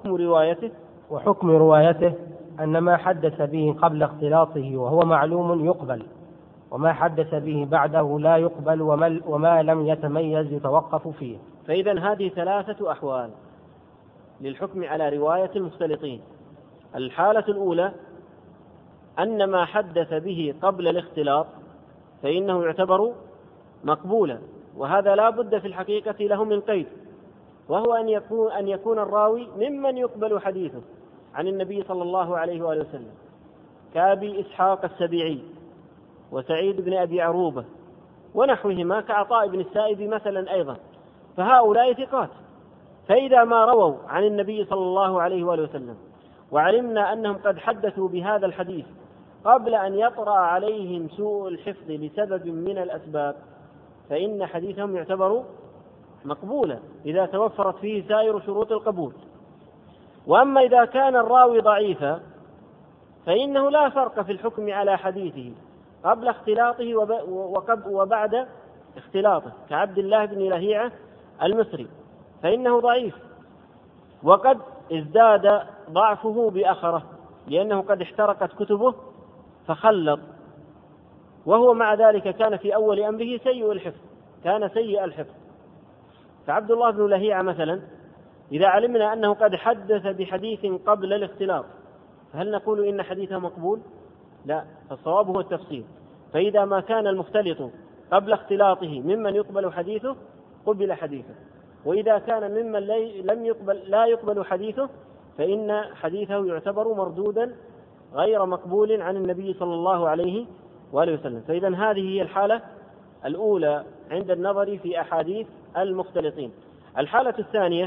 وحكم روايته أن ما حدث به قبل اختلاطه وهو معلوم يقبل، وما حدث به بعده لا يقبل، وما لم يتميز يتوقف فيه. فإذن هذه 3 أحوال للحكم على رواية المختلطين. الحالة الأولى أن ما حدث به قبل الاختلاط فإنه يعتبر مقبولا. وهذا لا بد في الحقيقة له من قيد، وهو أن يكون الراوي ممن يقبل حديثه عن النبي صلى الله عليه وآله وسلم، كأبي إسحاق السبيعي وسعيد بن أبي عروبة ونحوهما، كعطاء بن السائب مثلا أيضا، فهؤلاء ثقات. فإذا ما رووا عن النبي صلى الله عليه وآله وسلم وعلمنا أنهم قد حدثوا بهذا الحديث قبل أن يطرأ عليهم سوء الحفظ لسبب من الأسباب، فإن حديثهم يعتبر مقبولا إذا توفرت فيه سائر شروط القبول. وأما إذا كان الراوي ضعيفا فإنه لا فرق في الحكم على حديثه قبل اختلاطه وبعد اختلاطه، كعبد الله بن لهيعة المصري، فإنه ضعيف وقد ازداد ضعفه بأخره لأنه قد احترقت كتبه فخلط، وهو مع ذلك كان في أول أمره سيء الحفظ، كان سيء الحفظ. فعبد الله بن لهيعة مثلا إذا علمنا أنه قد حدث بحديث قبل الاختلاط فهل نقول إن حديثه مقبول؟ لا، الصواب هو التفصيل. فإذا ما كان المختلط قبل اختلاطه ممن يقبل حديثه قبل حديثه، وإذا كان ممن لا يقبل حديثه فإن حديثه يعتبر مردودا غير مقبول عن النبي صلى الله عليه وآله وسلم. فإذا هذه هي الحالة الأولى عند النظر في أحاديث المختلطين. الحالة الثانية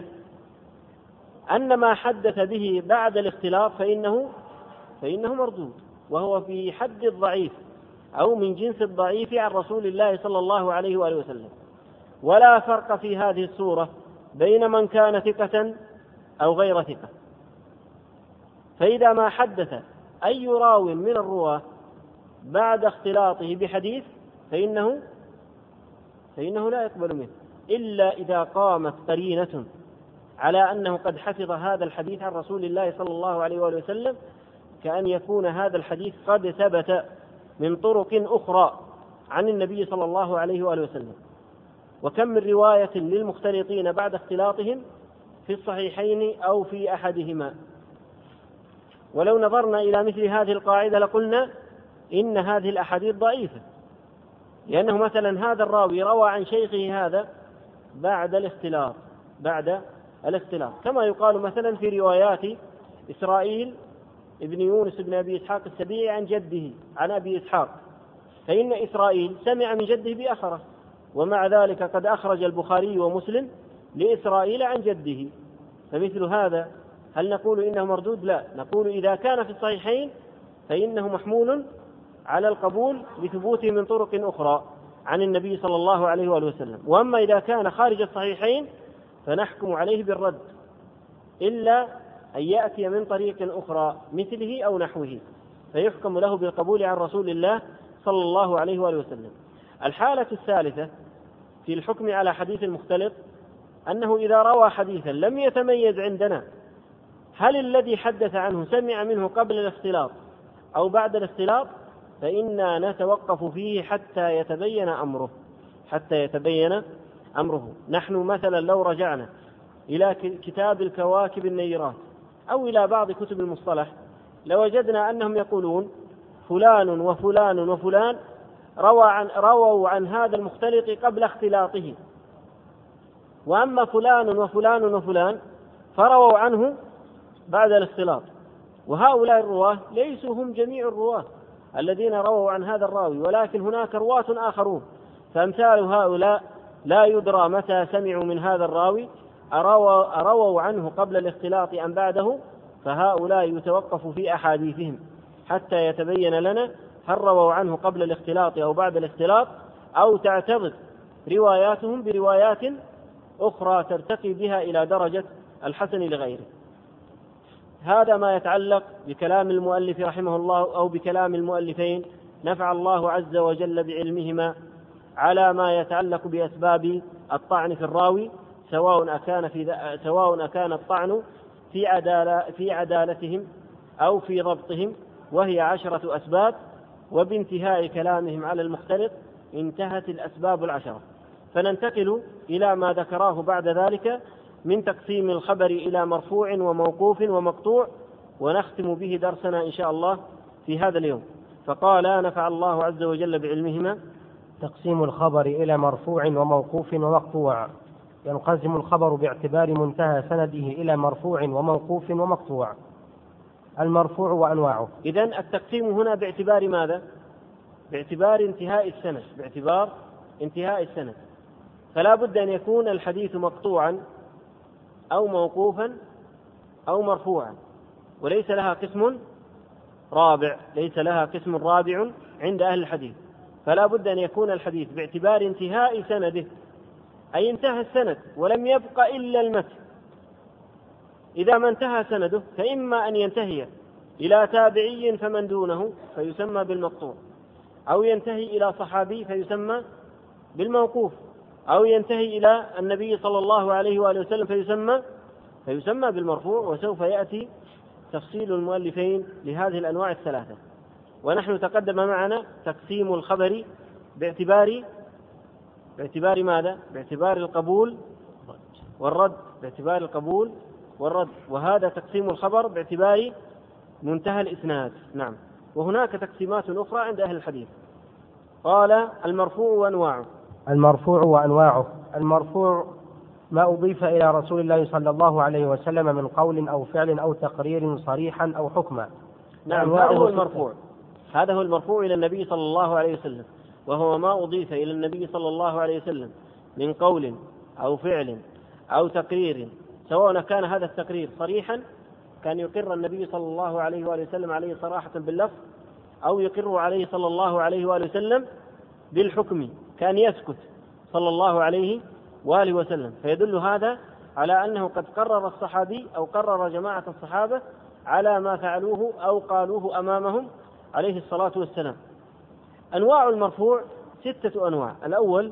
أن ما حدث به بعد الاختلاط فإنه مردود، وهو في حد الضعيف أو من جنس الضعيف عن رسول الله صلى الله عليه وآله وسلم. ولا فرق في هذه الصورة بين من كان ثقة أو غير ثقة. فإذا ما حدث أي راو من الرواة بعد اختلاطه بحديث فإنه لا يقبل منه إلا إذا قامت قرينة على أنه قد حفظ هذا الحديث عن رسول الله صلى الله عليه وآله وسلم، كأن يكون هذا الحديث قد ثبت من طرق أخرى عن النبي صلى الله عليه وآله وسلم. وكم من رواية للمختلطين بعد اختلاطهم في الصحيحين أو في أحدهما. ولو نظرنا إلى مثل هذه القاعدة لقلنا إن هذه الأحاديث ضعيفة، لأنه مثلا هذا الراوي روى عن شيخه هذا بعد الاختلاط، كما يقال مثلا في روايات إسرائيل ابن يونس بن أبي إسحاق السبيعي عن جده عن أبي إسحاق، فإن إسرائيل سمع من جده بأخره، ومع ذلك قد أخرج البخاري ومسلم لإسرائيل عن جده. فمثل هذا هل نقول إنه مردود؟ لا، نقول إذا كان في الصحيحين فإنه محمول على القبول لثبوته من طرق أخرى عن النبي صلى الله عليه وآله وسلم. وأما إذا كان خارج الصحيحين فنحكم عليه بالرد إلا أن يأتي من طريق أخرى مثله أو نحوه، فيحكم له بالقبول عن رسول الله صلى الله عليه وآله وسلم. الحالة الثالثة في الحكم على حديث المختلط أنه إذا روى حديثا لم يتميز عندنا هل الذي حدث عنه سمع منه قبل الاختلاط أو بعد الاختلاط، فإنا نتوقف فيه حتى يتبين أمره. نحن مثلا لو رجعنا إلى كتاب الكواكب النيرات أو إلى بعض كتب المصطلح لوجدنا أنهم يقولون فلان وفلان وفلان رووا عن هذا المختلط قبل اختلاطه، وأما فلان وفلان وفلان فرووا عنه بعد الاختلاط. وهؤلاء الرواه ليسوا هم جميع الرواه الذين رووا عن هذا الراوي، ولكن هناك رواة آخرون، فأمثال هؤلاء لا يدرى متى سمعوا من هذا الراوي، أرووا عنه قبل الاختلاط أم بعده، فهؤلاء يتوقف في أحاديثهم حتى يتبين لنا هل رووا عنه قبل الاختلاط أو بعد الاختلاط، أو تعتبر رواياتهم بروايات أخرى ترتقي بها إلى درجة الحسن لغيره. هذا ما يتعلق بكلام المؤلف رحمه الله أو بكلام المؤلفين نفع الله عز وجل بعلمهما على ما يتعلق بأسباب الطعن في الراوي، سواء أكان الطعن في عدالتهم أو في ضبطهم، وهي 10 أسباب. وبانتهاء كلامهم على المختلط انتهت الأسباب 10. فننتقل إلى ما ذكراه بعد ذلك من تقسيم الخبر إلى مرفوع وموقوف ومقطوع، ونختم به درسنا إن شاء الله في هذا اليوم. فقال نفع الله عز وجل بعلمهما تقسيم الخبر إلى مرفوع وموقوف ومقطوع. ينقسم الخبر باعتبار منتهى سنده إلى مرفوع وموقوف ومقطوع. المرفوع وأنواعه. إذن التقسيم هنا باعتبار ماذا؟ باعتبار انتهاء السند، باعتبار انتهاء السند، فلا بد أن يكون الحديث مقطوعا أو موقوفا أو مرفوعا، وليس لها قسم رابع، ليس لها قسم رابع عند أهل الحديث، فلا بد أن يكون الحديث باعتبار انتهاء سنده، أي انتهى السند ولم يبق إلا المتن. إذا ما انتهى سنده فإما أن ينتهي إلى تابعي فمن دونه فيسمى بالمقطوع، أو ينتهي إلى صحابي فيسمى بالموقوف، أو ينتهي إلى النبي صلى الله عليه وآله وسلم فيسمى بالمرفوع. وسوف يأتي تفصيل المؤلفين لهذه الأنواع الثلاثة. ونحن تقدم معنا تقسيم الخبر باعتبار ماذا؟ باعتبار القبول والرد، باعتبار القبول والرد، وهذا تقسيم الخبر باعتبار منتهى الإسناد. نعم. وهناك تقسيمات أخرى عند أهل الحديث. قال المرفوع وأنواعه. المرفوع وأنواعه. المرفوع ما أضيف إلى رسول الله صلى الله عليه وسلم من قول أو فعل أو تقرير صريحا أو حكما. نعم، هذا هو المرفوع، هذا هو المرفوع إلى النبي صلى الله عليه وسلم، وهو ما أضيف إلى النبي صلى الله عليه وسلم من قول أو فعل أو تقرير، سواء كان هذا التقرير صريحا، كان يقر النبي صلى الله عليه وآله وسلم عليه صراحة باللفظ، أو يقر عليه صلى الله عليه وآله وسلم بالحكم، كان يسكت صلى الله عليه وآله وسلم، فيدل هذا على أنه قد قرر الصحابي أو قرر جماعة الصحابة على ما فعلوه أو قالوه أمامهم عليه الصلاة والسلام. أنواع المرفوع 6 أنواع. الأول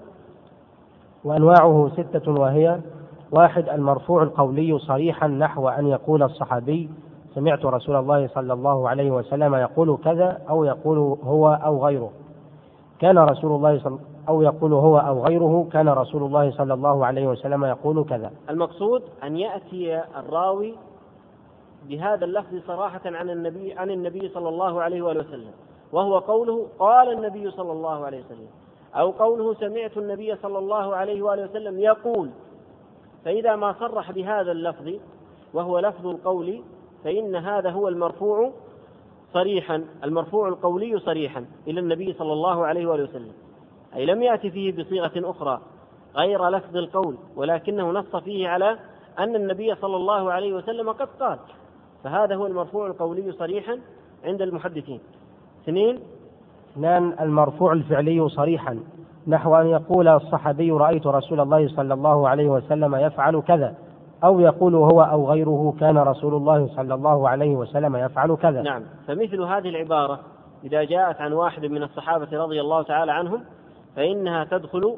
وأنواعه 6، وهي: 1. المرفوع القولي صريحا، نحو أن يقول الصحابي: سمعت رسول الله صلى الله عليه وسلم يقول كذا، أو يقول هو أو غيره كان رسول الله أو يقول هو أو غيره كان رسول الله صلى الله عليه وسلم يقول كذا. المقصود أن يأتي الراوي بهذا اللفظ صراحة عن النبي صلى الله عليه وسلم، وهو قوله قال النبي صلى الله عليه وسلم، أو قوله سمعت النبي صلى الله عليه وسلم يقول. فإذا ما صرح بهذا اللفظ وهو لفظ القول فإن هذا هو المرفوع صريحا، المرفوع القولي صريحا إلى النبي صلى الله عليه وسلم، أي لم يأتي فيه بصيغة أخرى غير لفظ القول، ولكنه نص فيه على أن النبي صلى الله عليه وسلم قد قال، فهذا هو المرفوع القولي صريحا عند المحدثين. 2. المرفوع الفعلي صريحا، نحو أن يقول الصحابي: رأيت رسول الله صلى الله عليه وسلم يفعل كذا، أو يقول هو أو غيره كان رسول الله صلى الله عليه وسلم يفعل كذا. نعم، فمثل هذه العبارة إذا جاءت عن واحد من الصحابة رضي الله تعالى عنهم فإنها تدخل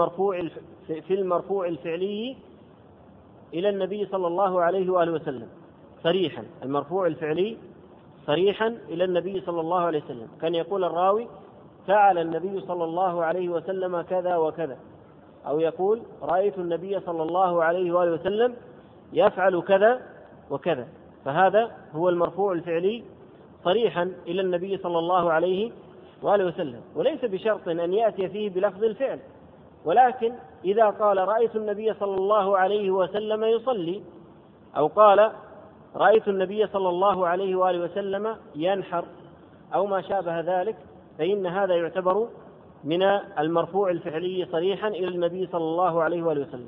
في المرفوع الفعلي إلى النبي صلى الله عليه وآله وسلم صريحا، المرفوع الفعلي صريحا إلى النبي صلى الله عليه وسلم، كان يقول الراوي: فعل النبي صلى الله عليه وسلم كذا وكذا، أو يقول: رأيت النبي صلى الله عليه وآله وسلم يفعل كذا وكذا، فهذا هو المرفوع الفعلي صريحا إلى النبي صلى الله عليه وآله وسلم. وليس بشرط أن يأتي فيه بلفظ الفعل، ولكن إذا قال: رأيت النبي صلى الله عليه وسلم يصلي، أو قال: رأيت النبي صلى الله عليه وآله وسلم ينحر، أو ما شابه ذلك، فإن هذا يعتبر من المرفوع الفعلي صريحا إلى النبي صلى الله عليه وآله وسلم.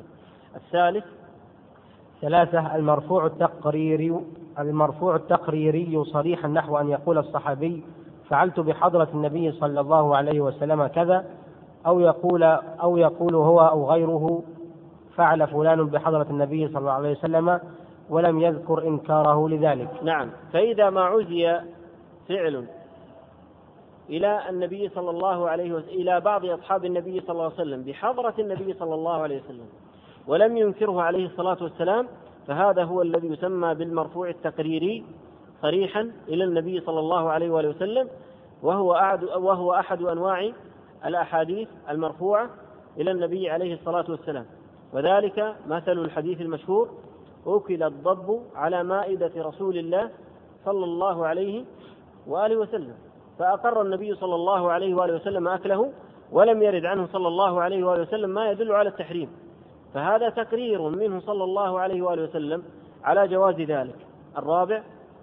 3. المرفوع التقريري صريحا، نحو أن يقول الصحابي: فعلت بحضرة النبي صلى الله عليه وسلم كذا، أو يقول هو أو غيره: فعل فلان بحضرة النبي صلى الله عليه وسلم، ولم يذكر إنكاره لذلك. نعم، فإذا ما عزي فعل إلى النبي صلى الله عليه وسلم إلى بعض أصحاب النبي صلى الله عليه وسلم بحضرة النبي صلى الله عليه وسلم ولم ينكره عليه الصلاة والسلام، فهذا هو الذي يسمى بالمرفوع التقريري صريحا إلى النبي صلى الله عليه وآله وسلم، وهو أحد أنواع الأحاديث المرفوعة إلى النبي عليه الصلاة والسلام. وذلك مثل الحديث المشهور: أكل الضب على مائدة رسول الله صلى الله عليه وآله وسلم، فأقر النبي صلى الله عليه وآله وسلم أكله ولم يرد عنه صلى الله عليه وآله وسلم ما يدل على التحريم، فهذا تقرير منه صلى الله عليه وآله وسلم على جواز ذلك. الرابع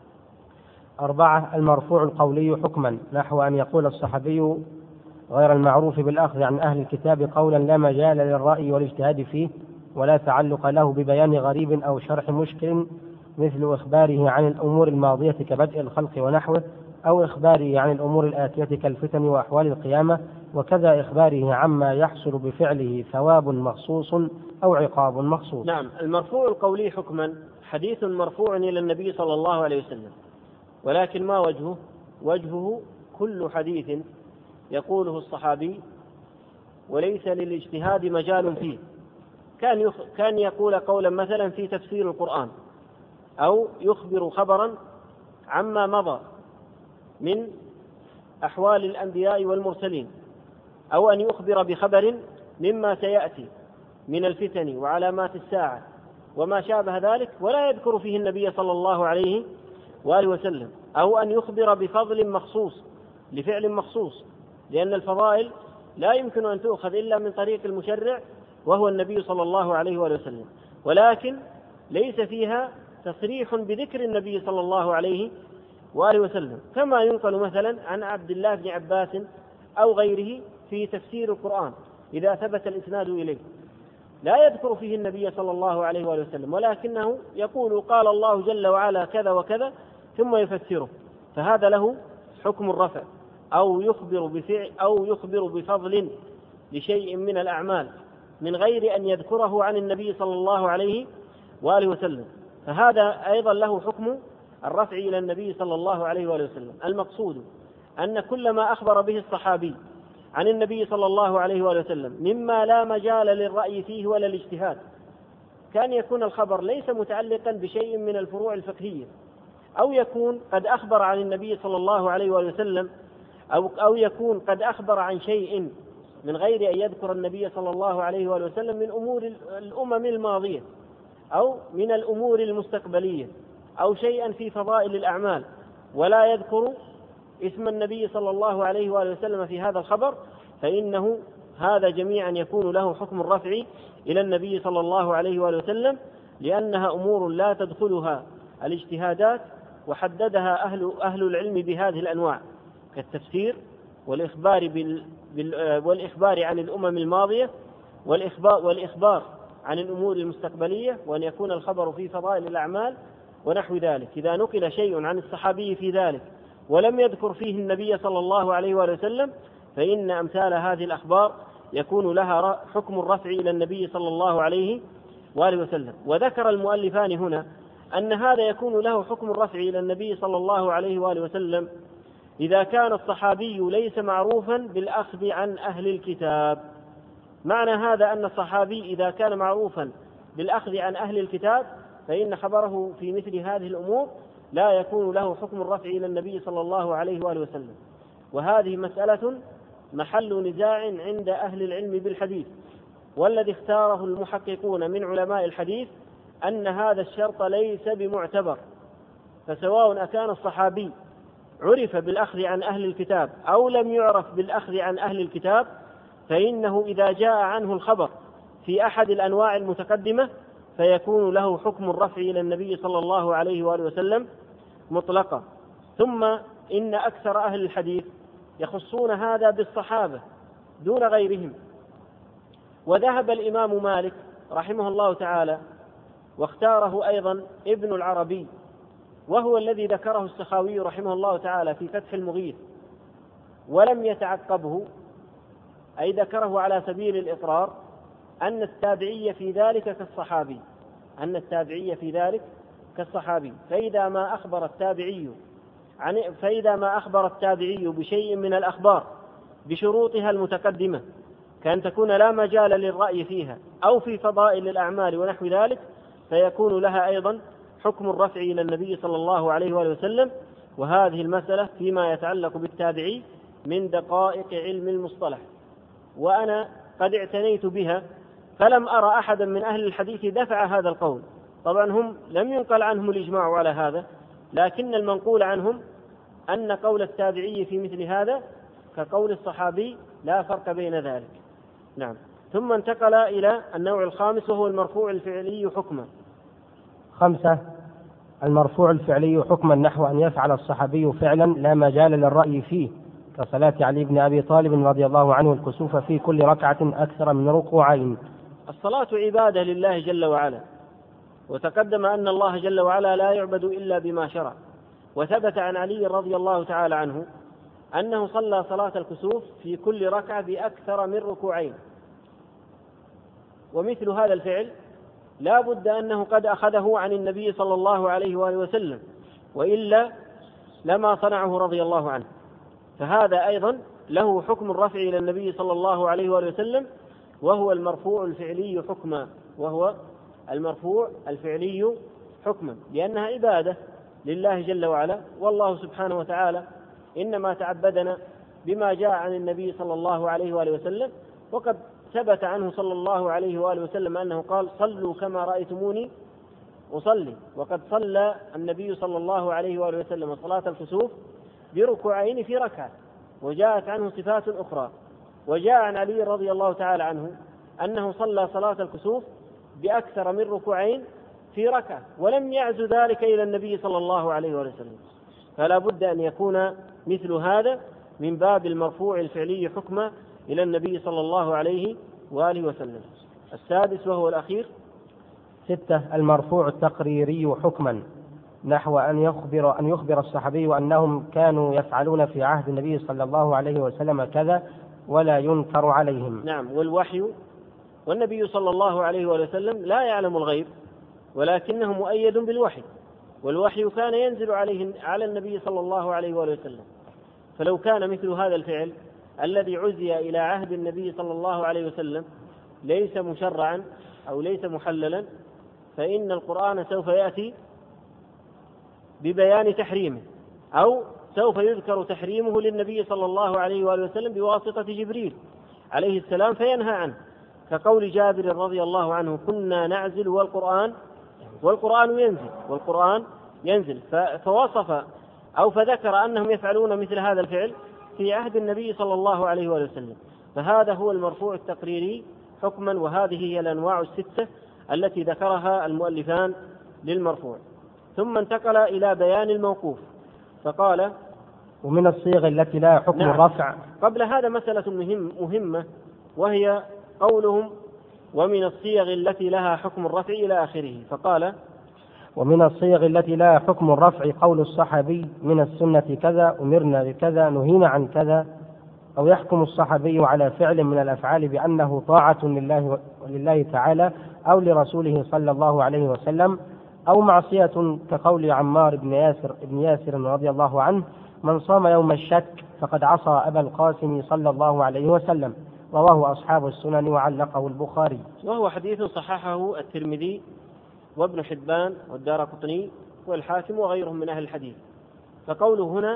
4 المرفوع القولي حكما، نحو أن يقول الصحابي غير المعروف بالأخذ عن أهل الكتاب قولا لا مجال للرأي والاجتهاد فيه ولا تعلق له ببيان غريب أو شرح مشكل، مثل إخباره عن الأمور الماضية كبدء الخلق ونحوه، أو إخباره عن الأمور الآتية كالفتن وأحوال القيامة، وكذا إخباره عما يحصل بفعله ثواب مخصوص أو عقاب مخصوص. نعم، المرفوع القولي حكما حديث مرفوع إلى النبي صلى الله عليه وسلم، ولكن ما وجهه؟ وجهه كل حديث يقوله الصحابي وليس للاجتهاد مجال فيه، كان يقول قولا مثلا في تفسير القرآن، أو يخبر خبرا عما مضى من أحوال الأنبياء والمرسلين، أو أن يخبر بخبر مما سيأتي من الفتن وعلامات الساعة وما شابه ذلك، ولا يذكر فيه النبي صلى الله عليه وآله وسلم، أو أن يخبر بفضل مخصوص لفعل مخصوص، لأن الفضائل لا يمكن أن تؤخذ إلا من طريق المشرع وهو النبي صلى الله عليه وآله وسلم، ولكن ليس فيها تصريح بذكر النبي صلى الله عليه وآله وسلم، كما ينقل مثلا عن عبد الله بن عباس أو غيره في تفسير القرآن إذا ثبت الإسناد إليه، لا يذكر فيه النبي صلى الله عليه وآله وسلم، ولكنه يقول قال الله جل وعلا كذا وكذا ثم يفسره، فهذا له حكم الرفع، أو يخبر بفضل لشيء من الأعمال من غير أن يذكره عن النبي صلى الله عليه وآله وسلم، فهذا أيضا له حكم الرفع إلى النبي صلى الله عليه وآله وسلم. المقصود أن كل ما أخبر به الصحابي عن النبي صلى الله عليه وآله وسلم مما لا مجال للرأي فيه ولا الاجتهاد، كان يكون الخبر ليس متعلقا بشيء من الفروع الفقهية، أو يكون قد أخبر عن النبي صلى الله عليه وآله وسلم، أو يكون قد أخبر عن شيء من غير أن يذكر النبي صلى الله عليه وآله وسلم من أمور الأمم الماضية أو من الأمور المستقبلية، أو شيئا في فضائل الأعمال، ولا يذكر اسم النبي صلى الله عليه وآله وسلم في هذا الخبر، فإنه هذا جميعا يكون له حكم الرفع إلى النبي صلى الله عليه وآله وسلم، لأنها أمور لا تدخلها الاجتهادات، وحددها أهل العلم بهذه الأنواع كالتفسير والإخبار عن الأمم الماضية والإخبار عن الأمور المستقبلية، وأن يكون الخبر في فضائل الأعمال ونحو ذلك. إذا نقل شيء عن الصحابي في ذلك ولم يذكر فيه النبي صلى الله عليه وآله وسلم، فإن أمثال هذه الأخبار يكون لها حكم الرفع إلى النبي صلى الله عليه وآله وسلم. وذكر المؤلفان هنا أن هذا يكون له حكم الرفع إلى النبي صلى الله عليه وآله وسلم إذا كان الصحابي ليس معروفا بالأخذ عن أهل الكتاب. معنى هذا أن الصحابي إذا كان معروفا بالأخذ عن أهل الكتاب فإن خبره في مثل هذه الأمور لا يكون له حكم الرفع إلى النبي صلى الله عليه وآله وسلم. وهذه مسألة محل نزاع عند أهل العلم بالحديث، والذي اختاره المحققون من علماء الحديث أن هذا الشرط ليس بمعتبر، فسواء أكان الصحابي عرف بالأخذ عن أهل الكتاب أو لم يعرف بالأخذ عن أهل الكتاب، فإنه إذا جاء عنه الخبر في أحد الأنواع المتقدمة فيكون له حكم الرفع إلى النبي صلى الله عليه وآله وسلم مطلقا. ثم إن أكثر أهل الحديث يخصون هذا بالصحابة دون غيرهم. وذهب الإمام مالك رحمه الله تعالى واختاره أيضا ابن العربي، وهو الذي ذكره السخاوي رحمه الله تعالى في فتح المغيث ولم يتعقبه، أي ذكره على سبيل الإقرار، أن التابعية في ذلك كالصحابي، فإذا ما أخبر التابعي بشيء من الأخبار بشروطها المتقدمة كأن تكون لا مجال للرأي فيها أو في فضائل الأعمال ونحو ذلك، فيكون لها أيضا حكم الرفع إلى النبي صلى الله عليه وآله وسلم. وهذه المسألة فيما يتعلق بالتابعي من دقائق علم المصطلح، وأنا قد اعتنيت بها فلم أرى أحدا من أهل الحديث دفع هذا القول. طبعا هم لم ينقل عنهم الإجماع على هذا، لكن المنقول عنهم أن قول التابعي في مثل هذا كقول الصحابي لا فرق بين ذلك. نعم. ثم انتقل إلى النوع الخامس وهو المرفوع الفعلي حكما. 5. المرفوع الفعلي حكما نحو أن يفعل الصحابي فعلا لا مجال للرأي فيه، كصلاة علي بن أبي طالب رضي الله عنه الكسوف في كل ركعة أكثر من ركوعين. الصلاة عبادة لله جل وعلا، وتقدم أن الله جل وعلا لا يعبد إلا بما شرع، وثبت عن علي رضي الله تعالى عنه أنه صلى صلاة الكسوف في كل ركعة بأكثر من ركوعين. ومثل هذا الفعل لا بد أنه قد أخذه عن النبي صلى الله عليه وآله وسلم، وإلا لما صنعه رضي الله عنه. فهذا أيضا له حكم الرفع إلى النبي صلى الله عليه وآله وسلم، وهو المرفوع الفعلي حكما، وهو المرفوع الفعلي حكما، لأنها عبادة لله جل وعلا، والله سبحانه وتعالى إنما تعبدنا بما جاء عن النبي صلى الله عليه وآله وسلم. وقد ثبت عنه صلى الله عليه وآله وسلم أنه قال: صلوا كما رأيتموني أصلي. وقد صلى النبي صلى الله عليه وآله وسلم صلاة الكسوف بركوعين في ركعة، وجاءت عنه صفات أخرى. وجاء عن علي رضي الله تعالى عنه أنه صلى صلاة الكسوف بأكثر من ركوعين في ركعة، ولم يعز ذلك إلى النبي صلى الله عليه وآله وسلم. فلا بد أن يكون مثل هذا من باب المرفوع الفعلي حكما إلى النبي صلى الله عليه وآله وسلم. 6 وهو الأخير. 6. المرفوع التقريري حكما نحو أن يخبر الصحابي أنهم كانوا يفعلون في عهد النبي صلى الله عليه وسلم كذا ولا ينكر عليهم. نعم. والوحي، والنبي صلى الله عليه وسلم لا يعلم الغيب، ولكنه مؤيد بالوحي، والوحي كان ينزل على النبي صلى الله عليه وسلم. فلو كان مثل هذا الفعل الذي عزي إلى عهد النبي صلى الله عليه وسلم ليس مشرعا أو ليس محللا، فإن القرآن سوف يأتي ببيان تحريمه، أو سوف يذكر تحريمه للنبي صلى الله عليه وآله وسلم بواسطة جبريل عليه السلام فينهى عنه، كقول جابر رضي الله عنه: كنا نعزل والقرآن ينزل فوصف أو فذكر أنهم يفعلون مثل هذا الفعل في عهد النبي صلى الله عليه وآله وسلم. فهذا هو المرفوع التقريري حكما، وهذه هي الأنواع 6 التي ذكرها المؤلفان للمرفوع. ثم انتقل إلى بيان الموقوف فقال: ومن الصيغ التي لا حكم الرفع. قبل هذا مسألة مهمة، وهي قولهم: ومن الصيغ التي لها حكم الرفع إلى آخره. فقال: ومن الصيغ التي لا حكم الرفع قول الصحابي: من السنة كذا، أمرنا بكذا، نهينا عن كذا، أو يحكم الصحابي على فعل من الأفعال بأنه طاعة لله تعالى أو لرسوله صلى الله عليه وسلم، أو معصية كقول عمار بن ياسر رضي الله عنه: من صام يوم الشك فقد عصى أبا القاسم صلى الله عليه وسلم. رواه أصحاب السنن وعلقه البخاري. وهو حديث صححه الترمذي وابن حبان والدارقطني والحاكم وغيرهم من أهل الحديث. فقوله هنا: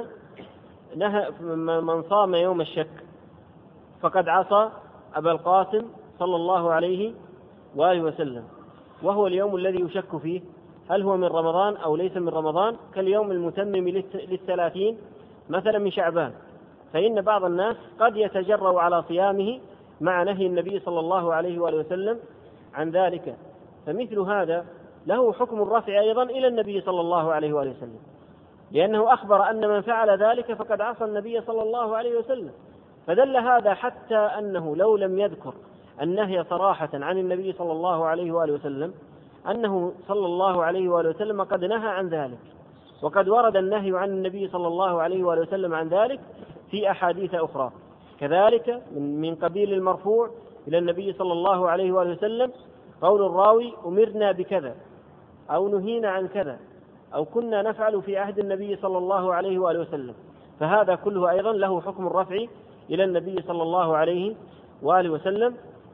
من صام يوم الشك فقد عصى أبا القاسم صلى الله عليه وآله وسلم، وهو اليوم الذي يشك فيه هل هو من رمضان أو ليس من رمضان، كاليوم المتمم 30 مثلا من شعبان. فإن بعض الناس قد يتجرأ على صيامه مع نهي النبي صلى الله عليه وآله وسلم عن ذلك، فمثل هذا له حكم الرفع أيضا إلى النبي صلى الله عليه وآله وسلم، لأنه أخبر أن من فعل ذلك فقد عصى النبي صلى الله عليه وسلم. فدل هذا حتى أنه لو لم يذكر النهي صراحة عن النبي صلى الله عليه وآله وسلم أنه صلى الله عليه وآله وسلم قد نهى عن ذلك، وقد ورد النهي عن النبي صلى الله عليه وآله وسلم عن ذلك في أحاديث أخرى. كذلك من قبيل المرفوع إلى النبي صلى الله عليه وآله وسلم قول الراوي: أمرنا بكذا، أو نهينا عن كذا، أو كنا نفعل في عهد النبي صلى الله عليه وآله وسلم. فهذا كله أيضا له حكم الرفع إلى النبي صلى الله عليه وآله وسلم،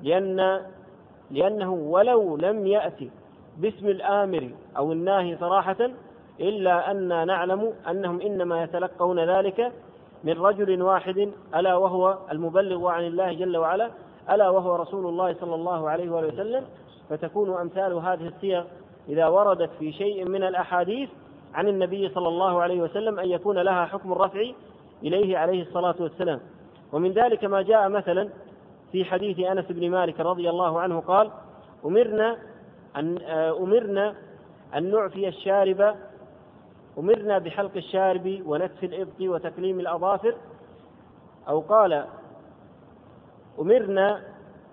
لأنه ولو لم يأتي باسم الآمر أو الناهي صراحة، إلا أن نعلم أنهم إنما يتلقون ذلك من رجل واحد، ألا وهو المبلغ عن الله جل وعلا، ألا وهو رسول الله صلى الله عليه وآله وسلم. فتكون أمثال هذه الصيغ إذا وردت في شيء من الأحاديث عن النبي صلى الله عليه وسلم أن يكون لها حكم الرفع إليه عليه الصلاة والسلام. ومن ذلك ما جاء مثلا في حديث أنس بن مالك رضي الله عنه قال: أمرنا أن نعفي الشارب، أمرنا بحلق الشارب ونتف الإبط وتكليم الأظافر، أو قال: أمرنا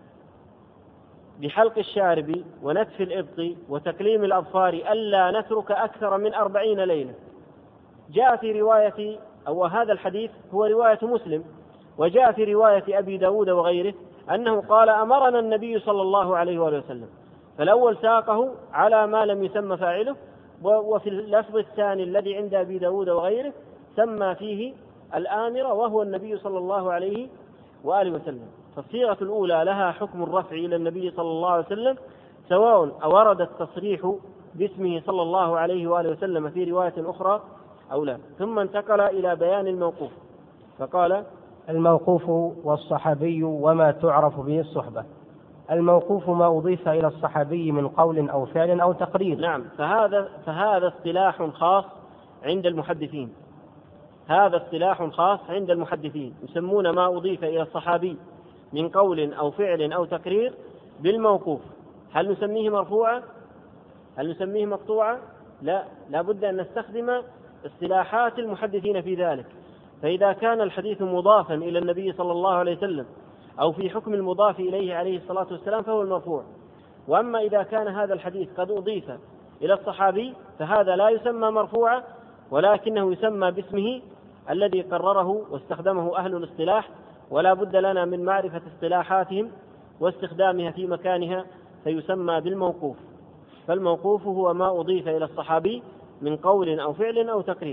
بحلق الشارب ونتف الإبط وتكليم الأظفار ألا نترك أكثر من 40 ليلة. جاء في رواية، أو هذا الحديث هو رواية مسلم، وجاء في رواية أبي داود وغيره أنه قال: أمرنا النبي صلى الله عليه وآله وسلم. فالأول ساقه على ما لم يسمى فاعله، وفي اللفظ الثاني الذي عند أبي داود وغيره سمى فيه الآمر وهو النبي صلى الله عليه وآله وسلم. فالصيغة الأولى لها حكم الرفع إلى النبي صلى الله عليه وسلم، سواء أورد التصريح باسمه صلى الله عليه وآله وسلم في رواية أخرى أو لا. ثم انتقل إلى بيان الموقوف فقال: الموقوف والصحابي وما تعرف به الصحبة. الموقوف ما أضيف إلى الصحابي من قول أو فعل أو تقرير. نعم، فهذا اصطلاح خاص عند المحدثين، هذا اصطلاح خاص عند المحدثين، يسمون ما أضيف إلى الصحابي من قول أو فعل أو تقرير بالموقوف. هل نسميه مرفوعا؟ هل نسميه مقطوعا؟ لا بد أن نستخدم اصطلاحات المحدثين في ذلك. فإذا كان الحديث مضافا إلى النبي صلى الله عليه وسلم أو في حكم المضاف إليه عليه الصلاة والسلام فهو المرفوع. وأما إذا كان هذا الحديث قد أضيف إلى الصحابي فهذا لا يسمى مرفوعا، ولكنه يسمى باسمه الذي قرره واستخدمه أهل الاصطلاح، ولا بد لنا من معرفة اصطلاحاتهم واستخدامها في مكانها، فيسمى بالموقوف. فالموقوف هو ما أضيف إلى الصحابي من قول أو فعل أو تقرير.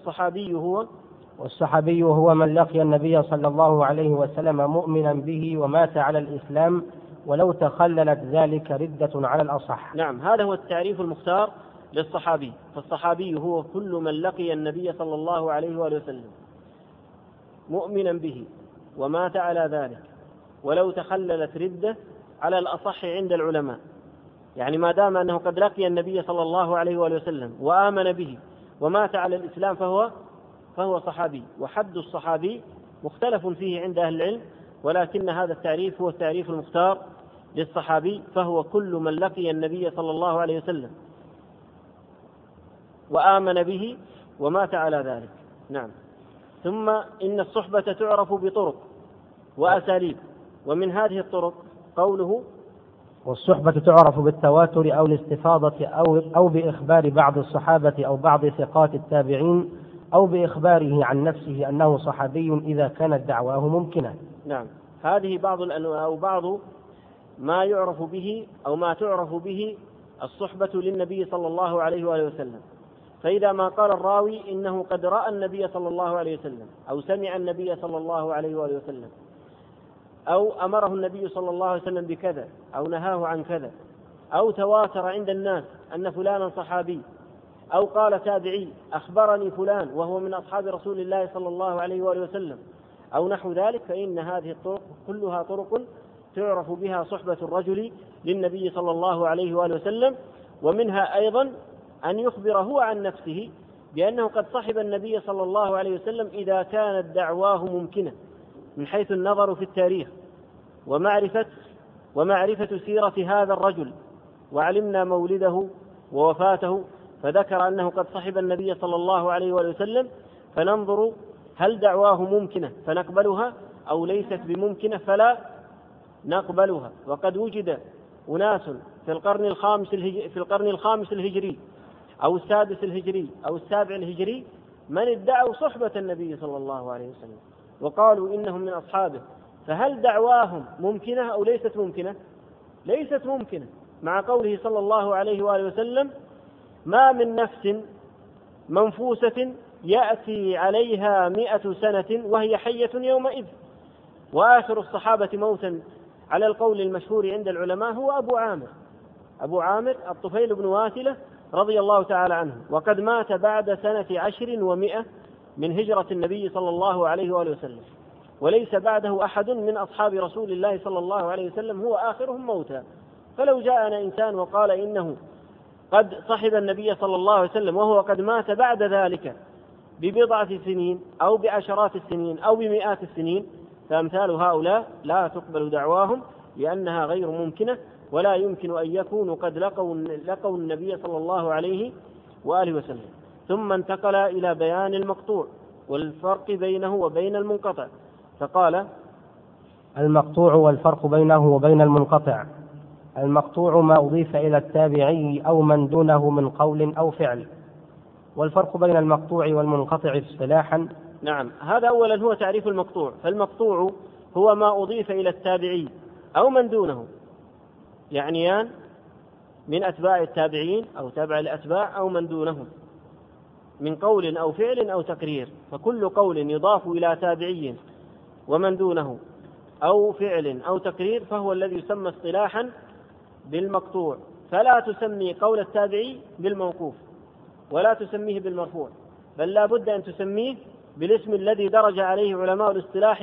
والصحابي هو من لقي النبي صلى الله عليه وسلم مؤمنا به ومات على الإسلام ولو تخللت ذلك ردة على الأصح. نعم، هذا هو التعريف المختار للصحابي. فالصحابي هو كل من لقي النبي صلى الله عليه وآله وسلم مؤمنا به ومات على ذلك ولو تخللت ردة على الأصح عند العلماء. يعني ما دام أنه قد لقي النبي صلى الله عليه وآله وسلم وآمن به ومات على الإسلام فهو صحابي. وحد الصحابي مختلف فيه عند أهل العلم، ولكن هذا التعريف هو التعريف المختار للصحابي، فهو كل من لقي النبي صلى الله عليه وسلم وآمن به ومات على ذلك. نعم. ثم إن الصحبة تعرف بطرق وأساليب، ومن هذه الطرق قوله: والصحبة تعرف بالتواتر أو الاستفاضة أو بإخبار بعض الصحابة أو بعض ثقات التابعين أو بإخباره عن نفسه أنه صحابي إذا كانت دعواه ممكنة. نعم، هذه بعض الأنواع أو بعض ما يعرف به أو ما تعرف به الصحبة للنبي صلى الله عليه وآله وسلم. فإذا ما قال الراوي إنه قد رأى النبي صلى الله عليه وسلم أو سمع النبي صلى الله عليه وآله وسلم أو أمره النبي صلى الله عليه وسلم بكذا أو نهاه عن كذا، أو تواتر عند الناس أن فلانا صحابي، أو قال تابعي أخبرني فلان وهو من أصحاب رسول الله صلى الله عليه وآله وسلم أو نحو ذلك، فإن هذه الطرق كلها طرق تعرف بها صحبة الرجل للنبي صلى الله عليه وآله وسلم. ومنها أيضا أن يخبر هو عن نفسه بأنه قد صحب النبي صلى الله عليه وسلم إذا كانت دعواه ممكنة من حيث النظر في التاريخ ومعرفة سيرة هذا الرجل، وعلمنا مولده ووفاته، فذكر أنه قد صحب النبي صلى الله عليه وآله وسلم، فننظر هل دعواه ممكنة فنقبلها أو ليست بممكنة فلا نقبلها. وقد وجد أناس في القرن الخامس الهجري أو السادس الهجري أو السابع الهجري من ادعوا صحبة النبي صلى الله عليه وسلم وقالوا إنهم من أصحابه، فهل دعواهم ممكنة أو ليست ممكنة؟ ليست ممكنة، مع قوله صلى الله عليه وآله وسلم: ما من نفس منفوسة يأتي عليها 100 سنة وهي حية يومئذ. وآخر الصحابة موتا على القول المشهور عند العلماء هو أبو عامر الطفيل بن واثلة رضي الله تعالى عنه، وقد مات بعد سنة 10 و100 من هجرة النبي صلى الله عليه وآله وسلم، وليس بعده أحد من أصحاب رسول الله صلى الله عليه وسلم هو آخرهم موتا. فلو جاءنا إنسان وقال إنه قد صحب النبي صلى الله عليه وسلم وهو قد مات بعد ذلك ب1 سنين أو ب10 السنين أو ب100 السنين، فأمثال هؤلاء لا تقبل دعواهم لأنها غير ممكنة، ولا يمكن أن يكونوا قد لقوا النبي صلى الله عليه وآله وسلم. ثم انتقل إلى بيان المقطوع والفرق بينه وبين المنقطع، فقال: المقطوع والفرق بينه وبين المنقطع. المقطوع ما أضيف إلى التابعي أو من دونه من قول أو فعل. والفرق بين المقطوع والمنقطع اصطلاحا. نعم، هذا أولا هو تعريف المقطوع. فالمقطوع هو ما أضيف إلى التابعي أو من دونه، يعنيان من أتباع التابعين أو تابع الأتباع أو من دونهم، من قول أو فعل أو تقرير. فكل قول يضاف إلى تابعي ومن دونه أو فعل أو تقرير فهو الذي يسمى اصطلاحا بالمقطوع. فلا تسمي قول التابعي بالموقوف ولا تسميه بالمرفوع، بل لا بد أن تسميه بالاسم الذي درج عليه علماء الاصطلاح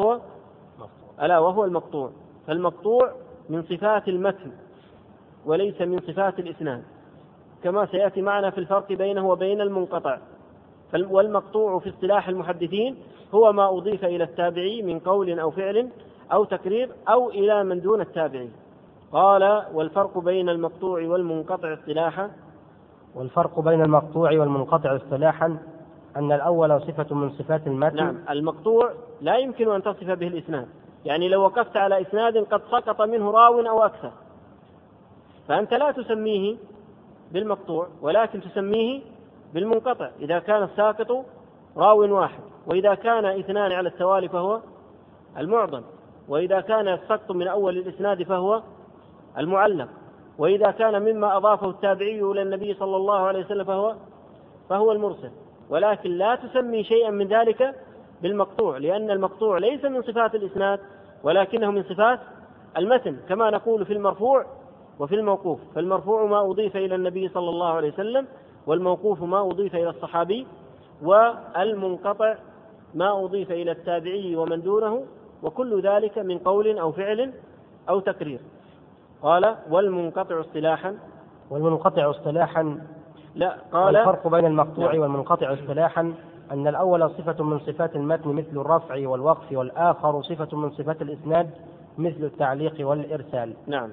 ألا وهو المقطوع. فالمقطوع من صفات المتن وليس من صفات الإسناد، كما سيأتي معنا في الفرق بينه وبين المنقطع. والمقطوع في اصطلاح المحدثين هو ما أضيف إلى التابعي من قول أو فعل أو تقرير أو إلى من دون التابعي. قال: والفرق بين المقطوع والمنقطع اصطلاحا. والفرق بين المقطوع والمنقطع اصطلاحا أن الأول صفة من صفات المتن. نعم، المقطوع لا يمكن أن تصف به الإسناد، يعني لو وقفت على إسناد قد سقط منه راو أو أكثر، فأنت لا تسميه بالمقطوع ولكن تسميه بالمنقطع إذا كان الساقط راو واحد، وإذا كان اثنان على التوالي فهو المعضل، وإذا كان السقط من أول الإسناد فهو المعلق، وإذا كان مما أضافه التابعي إلى النبي صلى الله عليه وسلم فهو المرسل. ولكن لا تسمي شيئا من ذلك بالمقطوع، لأن المقطوع ليس من صفات الإسناد ولكنه من صفات المتن، كما نقول في المرفوع وفي الموقوف. فالمرفوع ما أضيف إلى النبي صلى الله عليه وسلم، والموقوف ما أضيف إلى الصحابي، والمنقطع ما أضيف إلى التابعي ومن دونه، وكل ذلك من قول أو فعل أو تقرير. قال: والمنقطع اصطلاحا. والمنقطع اصطلاحا لا، قال: الفرق بين المقطوع والمنقطع اصطلاحا أن الأول صفة من صفات المتن مثل الرفع والوقف، والآخر صفة من صفات الإسناد مثل التعليق والإرسال. نعم.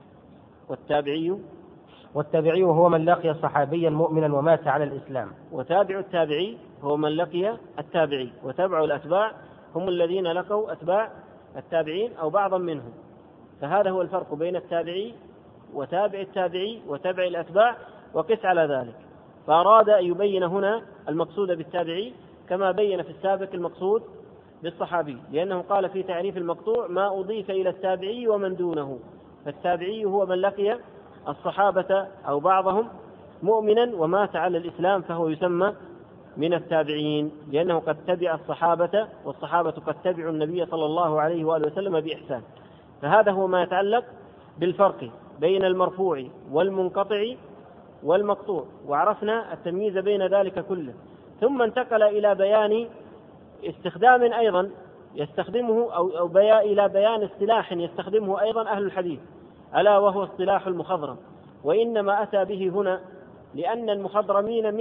والتابعي هو من لقي صحابيا مؤمنا ومات على الإسلام. وتابع التابعي هو من لقي التابعي، وتبع الأتباع هم الذين لقوا أتباع التابعين أو بعضا منهم. فهذا هو الفرق بين التابعي وتابع التابعي وتبع الأتباع، وقس على ذلك. فأراد أن يبين هنا المقصود بالتابعي كما بين في السابق المقصود بالصحابي، لأنه قال في تعريف المقطوع ما أضيف إلى التابعي ومن دونه. فالتابعي هو من لقي الصحابة أو بعضهم مؤمنا ومات على الإسلام، فهو يسمى من التابعين، لأنه قد تبع الصحابة، والصحابة قد تبعوا النبي صلى الله عليه وآله وسلم بإحسان. فهذا هو ما يتعلق بالفرق بين المرفوع والمنقطع والمقطوع، وعرفنا التمييز بين ذلك كله. ثم انتقل إلى بيان استخدام أيضا يستخدمه إلى بيان اصطلاح يستخدمه أيضا أهل الحديث، ألا وهو اصطلاح المخضرم. وإنما أتى به هنا لأن المخضرمين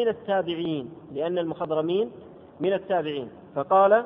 من التابعين، فقال: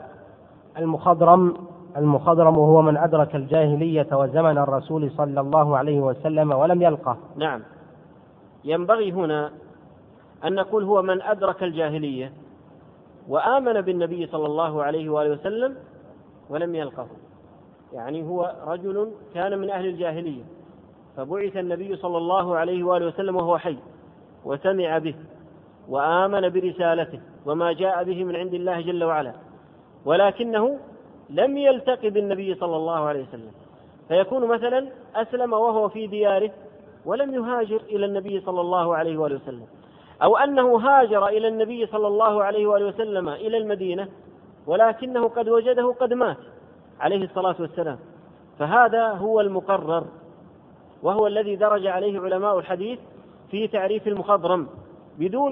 المخضرم هو من أدرك الجاهلية وزمن الرسول صلى الله عليه وسلم ولم يلقه. نعم، ينبغي هنا أن نقول هو من أدرك الجاهلية وآمن بالنبي صلى الله عليه وآله وسلم ولم يلقه، يعني هو رجل كان من أهل الجاهلية فبعث النبي صلى الله عليه وآله وسلم وهو حي، وسمع به وآمن برسالته وما جاء به من عند الله جل وعلا، ولكنه لم يلتقي بالنبي صلى الله عليه وسلم، فيكون مثلا أسلم وهو في دياره ولم يهاجر إلى النبي صلى الله عليه وآله وسلم، أو أنه هاجر إلى النبي صلى الله عليه وآله وسلم إلى المدينة ولكنه قد وجده قد مات عليه الصلاة والسلام. فهذا هو المقرر، وهو الذي درج عليه علماء الحديث في تعريف المخضرم بدون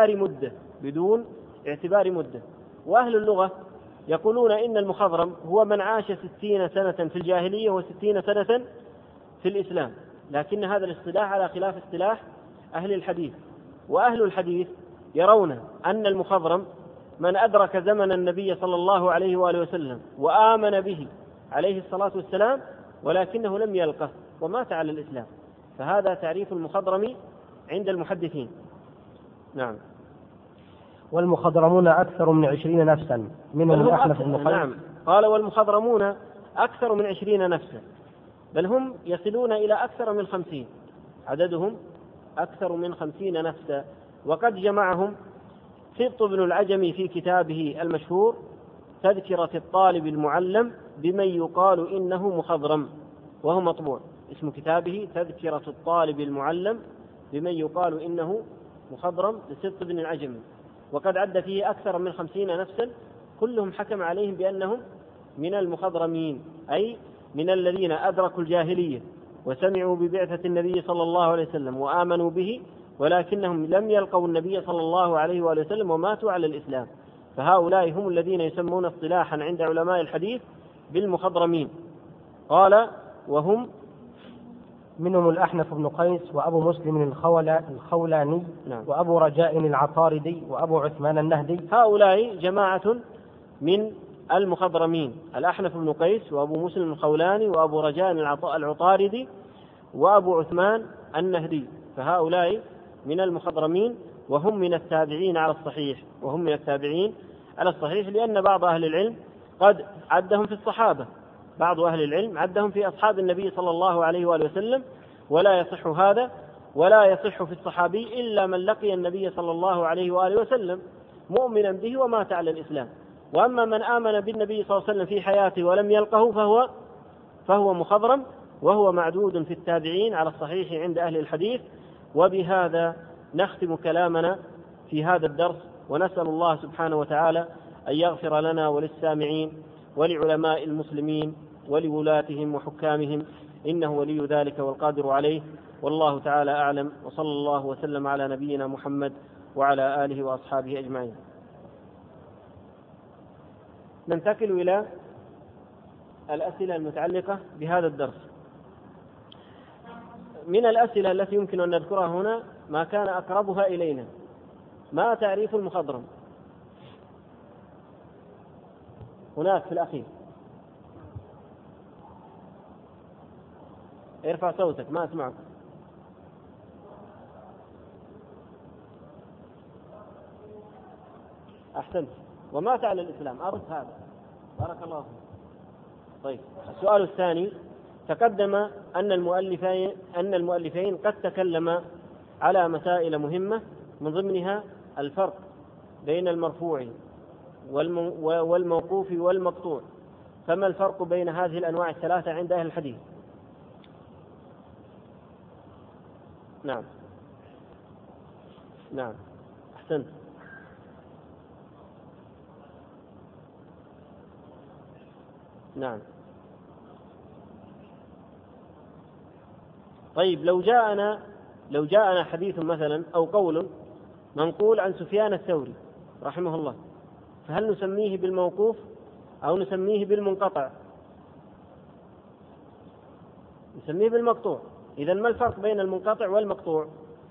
اعتبار مدة. وأهل اللغة يقولون إن المخضرم هو من عاش 60 سنة في الجاهلية و60 سنة في الإسلام، لكن هذا الاصطلاح على خلاف اصطلاح أهل الحديث. وأهل الحديث يرون أن المخضرم من أدرك زمن النبي صلى الله عليه وآله وسلم وآمن به عليه الصلاة والسلام ولكنه لم يلقه ومات على الإسلام، فهذا تعريف المخضرم عند المحدثين. نعم. والمخضرمون أكثر من 20 نفسا منهم الأحنف بن قيس. نعم، قال والمخضرمون أكثر من 20 نفسا، بل هم يصلون إلى أكثر من 50، عددهم أكثر من 50 نفسا. وقد جمعهم سبط بن العجمي في كتابه المشهور تذكرة الطالب المعلم بمن يقال إنه مخضرم، وهو مطبوع، اسم كتابه تذكرة الطالب المعلم بمن يقال إنه مخضرم لسبط بن العجمي، وقد عد فيه أكثر من 50 نفسا، كلهم حكم عليهم بأنهم من المخضرمين، أي من الذين أدركوا الجاهلية وسمعوا ببعثة النبي صلى الله عليه وسلم وآمنوا به، ولكنهم لم يلقوا النبي صلى الله عليه وآله وسلم وماتوا على الإسلام، فهؤلاء هم الذين يسمون اصطلاحا عند علماء الحديث بالمخضرمين. قال وهم منهم الأحنف بن قيس وأبو مسلم الخولاني وأبو رجاء العطاردي وأبو عثمان النهدي. هؤلاء جماعة من المخضرمين، الأحنف بن قيس وأبو مسلم الخولاني وأبو رجاء العطاردي وأبو عثمان النهدي، فهؤلاء من المخضرمين، وهم من التابعين على الصحيح، وهم من التابعين على الصحيح، لأن بعض أهل العلم قد عدهم في الصحابة، بعض أهل العلم عدهم في أصحاب النبي صلى الله عليه وآله وسلم، ولا يصح هذا، ولا يصح في الصحابي إلا من لقي النبي صلى الله عليه وآله وسلم مؤمنا به ومات على الإسلام. وأما من آمن بالنبي صلى الله عليه وسلم في حياته ولم يلقه فهو مخضرم، وهو معدود في التابعين على الصحيح عند أهل الحديث. وبهذا نختم كلامنا في هذا الدرس، ونسأل الله سبحانه وتعالى أن يغفر لنا وللسامعين ولعلماء المسلمين ولولاتهم وحكامهم، إنه ولي ذلك والقادر عليه، والله تعالى أعلم، وصلى الله وسلم على نبينا محمد وعلى آله وأصحابه أجمعين. ننتقل إلى الأسئلة المتعلقة بهذا الدرس. من الأسئلة التي يمكن أن نذكرها هنا ما كان أقربها إلينا: ما تعريف المخضرم؟ هناك في الأخير، ارفع صوتك ما أسمعك. أحسنت. ومات على الإسلام، أرد هذا، بارك الله فيك. طيب، السؤال الثاني: تقدم أن المؤلفين قد تكلما على مسائل مهمة، من ضمنها الفرق بين المرفوع والموقوف والمقطوع، فما الفرق بين هذه الأنواع الثلاثة عند أهل الحديث؟ نعم، أحسنت. نعم. طيب، لو جاءنا حديث مثلا أو قول منقول عن سفيان الثوري رحمه الله، فهل نسميه بالموقوف أو نسميه بالمنقطع؟ نسميه بالمقطوع. إذن ما الفرق بين المنقطع والمقطوع؟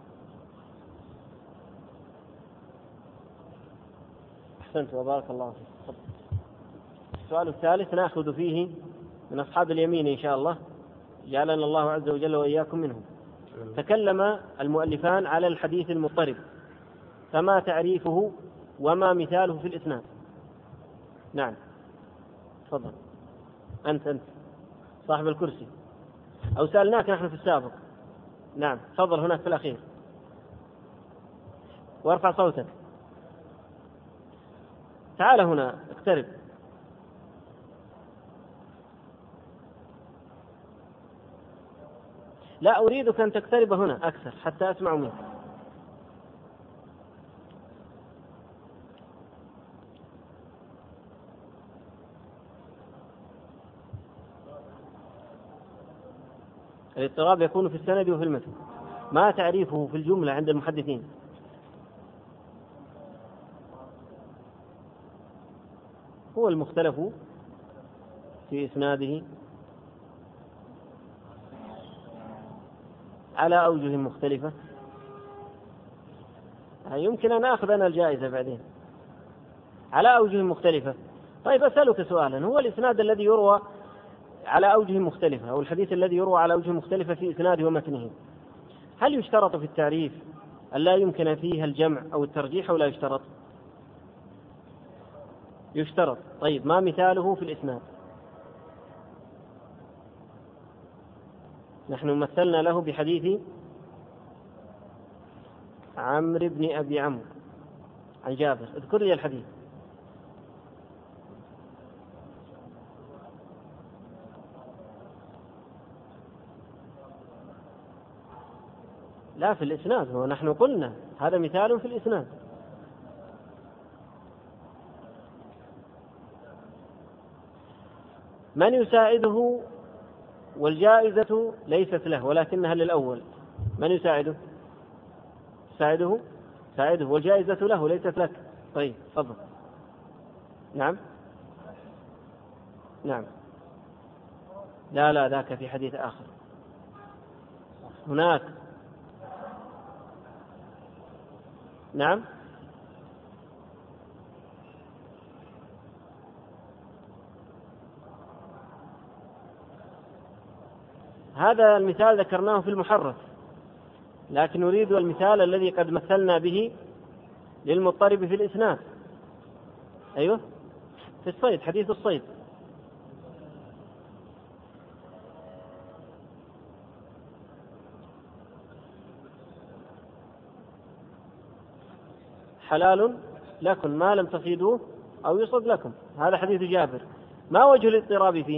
أحسنت وبارك الله فيك. السؤال الثالث نأخذ فيه من أصحاب اليمين إن شاء الله، جعلنا الله عز وجل وإياكم منهم. تكلم المؤلفان على الحديث المضطرب، فما تعريفه وما مثاله في الإسناد؟ نعم، تفضل. أنت صاحب الكرسي، أو سألناك نحن في السابق. نعم، تفضل هناك في الأخير، وارفع صوتك. تعال هنا، اقترب. لا، أريدك أن تقترب هنا أكثر حتى أسمع منك. الاضطراب يكون في السند وفي المتن. ما تعريفه في الجملة عند المحدثين؟ هو المختلف في إسناده على أوجه مختلفة. يمكن أن أخذ أنا الجائزة بعدين. على أوجه مختلفة. طيب أسألك سؤالا، هو الإسناد الذي يروى على أوجه مختلفة أو الحديث الذي يروى على أوجه مختلفة في إسناده ومتنه، هل يشترط في التعريف أن لا يمكن فيها الجمع أو الترجيح أو لا يشترط؟ يشترط. طيب ما مثاله في الإسناد؟ نحن مثلنا له بحديث عمرو بن أبي عمرو عن جابر، اذكر لي الحديث. لا في الإسناد، ونحن قلنا هذا مثال في الإسناد. من يساعده والجائزة ليست له ولكنها للأول. من يساعده؟ ساعده والجائزة له ليست لك. طيب تفضل. نعم لا ذاك في حديث آخر. هناك نعم هذا المثال ذكرناه في المحرف، لكن نريد المثال الذي قد مثلنا به للمضطرب في الإسناد. أيوه في الصيد، حديث الصيد. حلال لكم ما لم تصيدوه أو يصد لكم، هذا حديث جابر. ما وجه الاضطراب فيه؟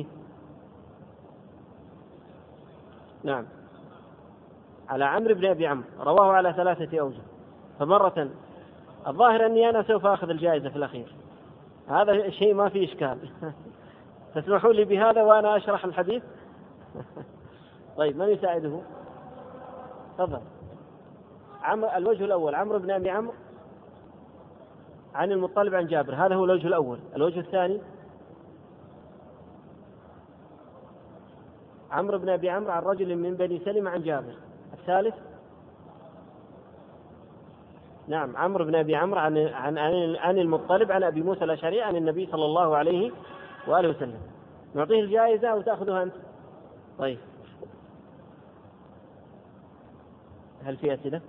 نعم على عمرو بن أبي عمرو، رواه على 3 أوجه. فمرة الظاهر أني أنا سوف أخذ الجائزة في الأخير، هذا الشيء ما فيه إشكال. تسمحوا لي بهذا وأنا أشرح الحديث. طيب من يساعده؟ تفضل. الوجه الأول عمرو بن أبي عمرو عن المطلب عن جابر، هذا هو الوجه الأول. الوجه الثاني عمرو بن أبي عمرو عن رجل من بني سلمة عن جابر. الثالث نعم عمرو بن أبي عمرو عن المطلب عن أبي موسى الأشعري عن النبي صلى الله عليه وآله وسلم. نعطيه الجائزة أو تأخذها أنت؟ طيب هل في أسئلة؟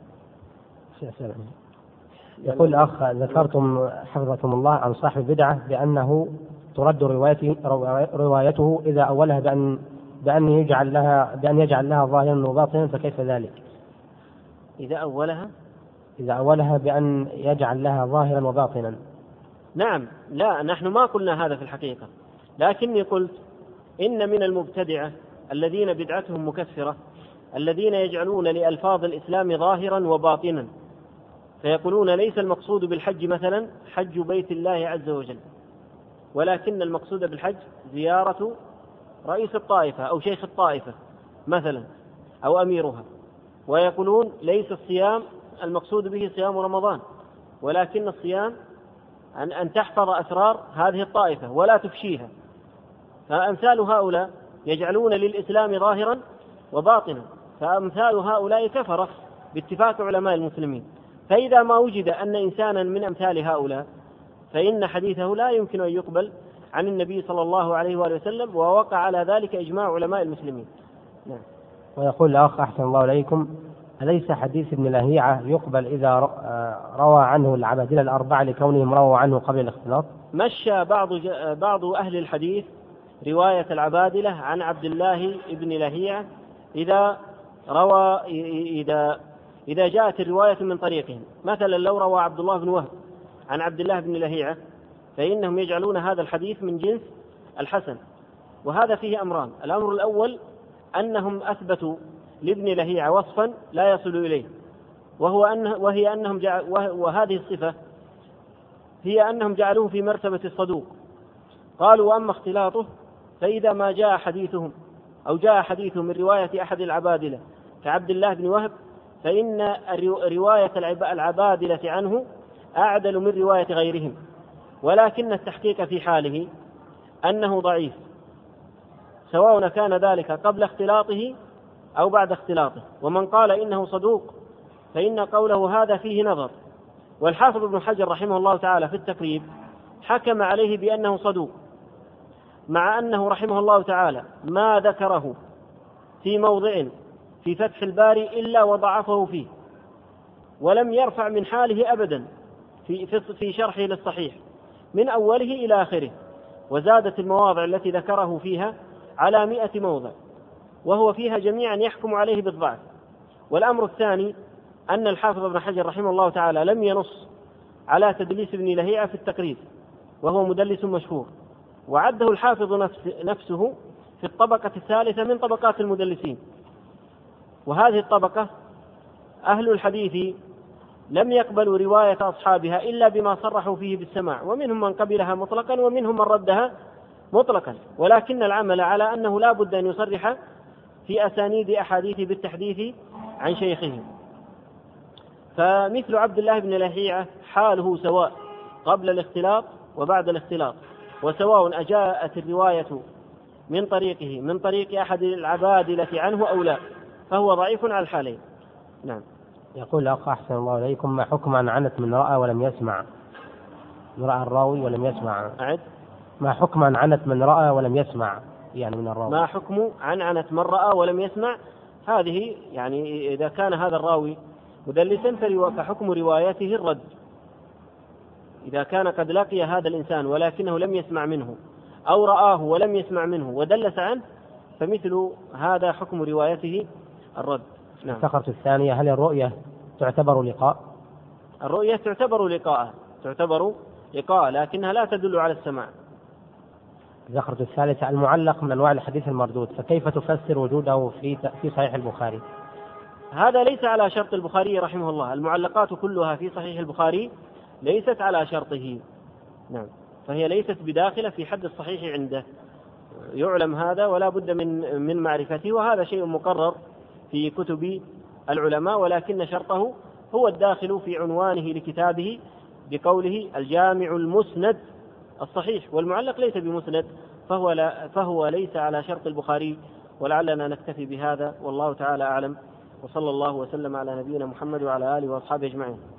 يقول الأخ ذكرتم حفظكم الله عن صاحب البدعة بأنه ترد روايته إذا أولها بأن يجعل لها ظاهرا وباطنا، فكيف ذلك؟ إذا أولها بأن يجعل لها ظاهرا وباطنا. نعم لا نحن ما قلنا هذا في الحقيقة، لكني قلت إن من المبتدعة الذين بدعتهم مكفرة الذين يجعلون لألفاظ الإسلام ظاهرا وباطنا، فيقولون ليس المقصود بالحج مثلا حج بيت الله عز وجل، ولكن المقصود بالحج زيارة رئيس الطائفة أو شيخ الطائفة مثلا أو أميرها، ويقولون ليس الصيام المقصود به صيام رمضان، ولكن الصيام أن تحفظ أسرار هذه الطائفة ولا تفشيها. فأمثال هؤلاء يجعلون للإسلام ظاهرا وباطنا، فأمثال هؤلاء كفرة باتفاق علماء المسلمين. فإذا ما وجد أن إنسانا من أمثال هؤلاء فإن حديثه لا يمكن أن يقبل عن النبي صلى الله عليه وآله وسلم، ووقع على ذلك إجماع علماء المسلمين. نعم. ويقول الأخ أحسن الله إليكم، أليس حديث ابن لهيعة يقبل إذا روى عنه العبادلة الأربعة لكونهم رووا عنه قبل الاختلاط؟ مشى بعض أهل الحديث رواية العبادلة عن عبد الله ابن لهيعة إذا جاءت الرواية من طريقهم. مثلا لو روى عبد الله بن وهب عن عبد الله بن لهيعة فإنهم يجعلون هذا الحديث من جنس الحسن، وهذا فيه أمران. الأمر الأول أنهم أثبتوا لابن لهيعة وصفا لا يصل إليه، وهذه الصفة هي أنهم جعلوه في مرتبة الصدوق. قالوا وأما اختلاطه فإذا ما جاء حديثهم أو جاء حديثهم من رواية أحد العبادلة كعبد الله بن وهب فإن رواية العبادلة عنه أعدل من رواية غيرهم، ولكن التحقيق في حاله أنه ضعيف، سواء كان ذلك قبل اختلاطه أو بعد اختلاطه. ومن قال إنه صدوق فإن قوله هذا فيه نظر. والحافظ ابن حجر رحمه الله تعالى في التقريب حكم عليه بأنه صدوق، مع أنه رحمه الله تعالى ما ذكره في موضع في فتح الباري إلا وضعفه فيه، ولم يرفع من حاله أبدا في شرحه للصحيح من أوله إلى آخره، وزادت المواضع التي ذكره فيها على 100 موضع، وهو فيها جميعا يحكم عليه بالضعف. والأمر الثاني أن الحافظ ابن حجر رحمه الله تعالى لم ينص على تدليس ابن لهيعة في التقريب، وهو مدلس مشهور، وعده الحافظ نفسه في الطبقة الثالثة من طبقات المدلسين. وهذه الطبقة أهل الحديث لم يقبلوا رواية أصحابها إلا بما صرحوا فيه بالسماع، ومنهم من قبلها مطلقا ومنهم من ردها مطلقا، ولكن العمل على أنه لا بد أن يصرح في أسانيد أحاديث بالتحديث عن شيخهم. فمثل عبد الله بن لهيعة حاله سواء قبل الاختلاط وبعد الاختلاط، وسواء أجاءت الرواية من طريقه من طريق أحد العبادلة عنه أو لا، فهو ضعيف على الحالين. نعم. يقول أخ أحسن الله إليكم: ما حكم عن عنت من رأى ولم يسمع؟ رأى الراوي ولم يسمع. أعد. ما حكم عن عنت من رأى ولم يسمع، يعني من الراوي. ما حكم عن عنت من رأى ولم يسمع؟ هذه يعني إذا كان هذا الراوي مدلسا فحكم روايته الرد. إذا كان قد لقي هذا الإنسان ولكنه لم يسمع منه، أو رآه ولم يسمع منه ودلس عنه، فمثل هذا حكم روايته الرد. نعم. الفقرة الثانية: هل الرؤية تعتبر لقاء؟ الرؤية تعتبر لقاء لكنها لا تدل على السماع. الفقرة الثالثة: المعلق من أنواع الحديث المردود، فكيف تفسر وجوده في صحيح البخاري؟ هذا ليس على شرط البخاري رحمه الله، المعلقات كلها في صحيح البخاري ليست على شرطه. نعم. فهي ليست بداخلة في حد الصحيح عنده، يعلم هذا ولا بد من معرفته، وهذا شيء مقرر في كتب العلماء، ولكن شرطه هو الداخل في عنوانه لكتابه بقوله الجامع المسند الصحيح، والمعلق ليس بمسند، فهو ليس على شرط البخاري. ولعلنا نكتفي بهذا، والله تعالى أعلم، وصلى الله وسلم على نبينا محمد وعلى آله وأصحابه أجمعين.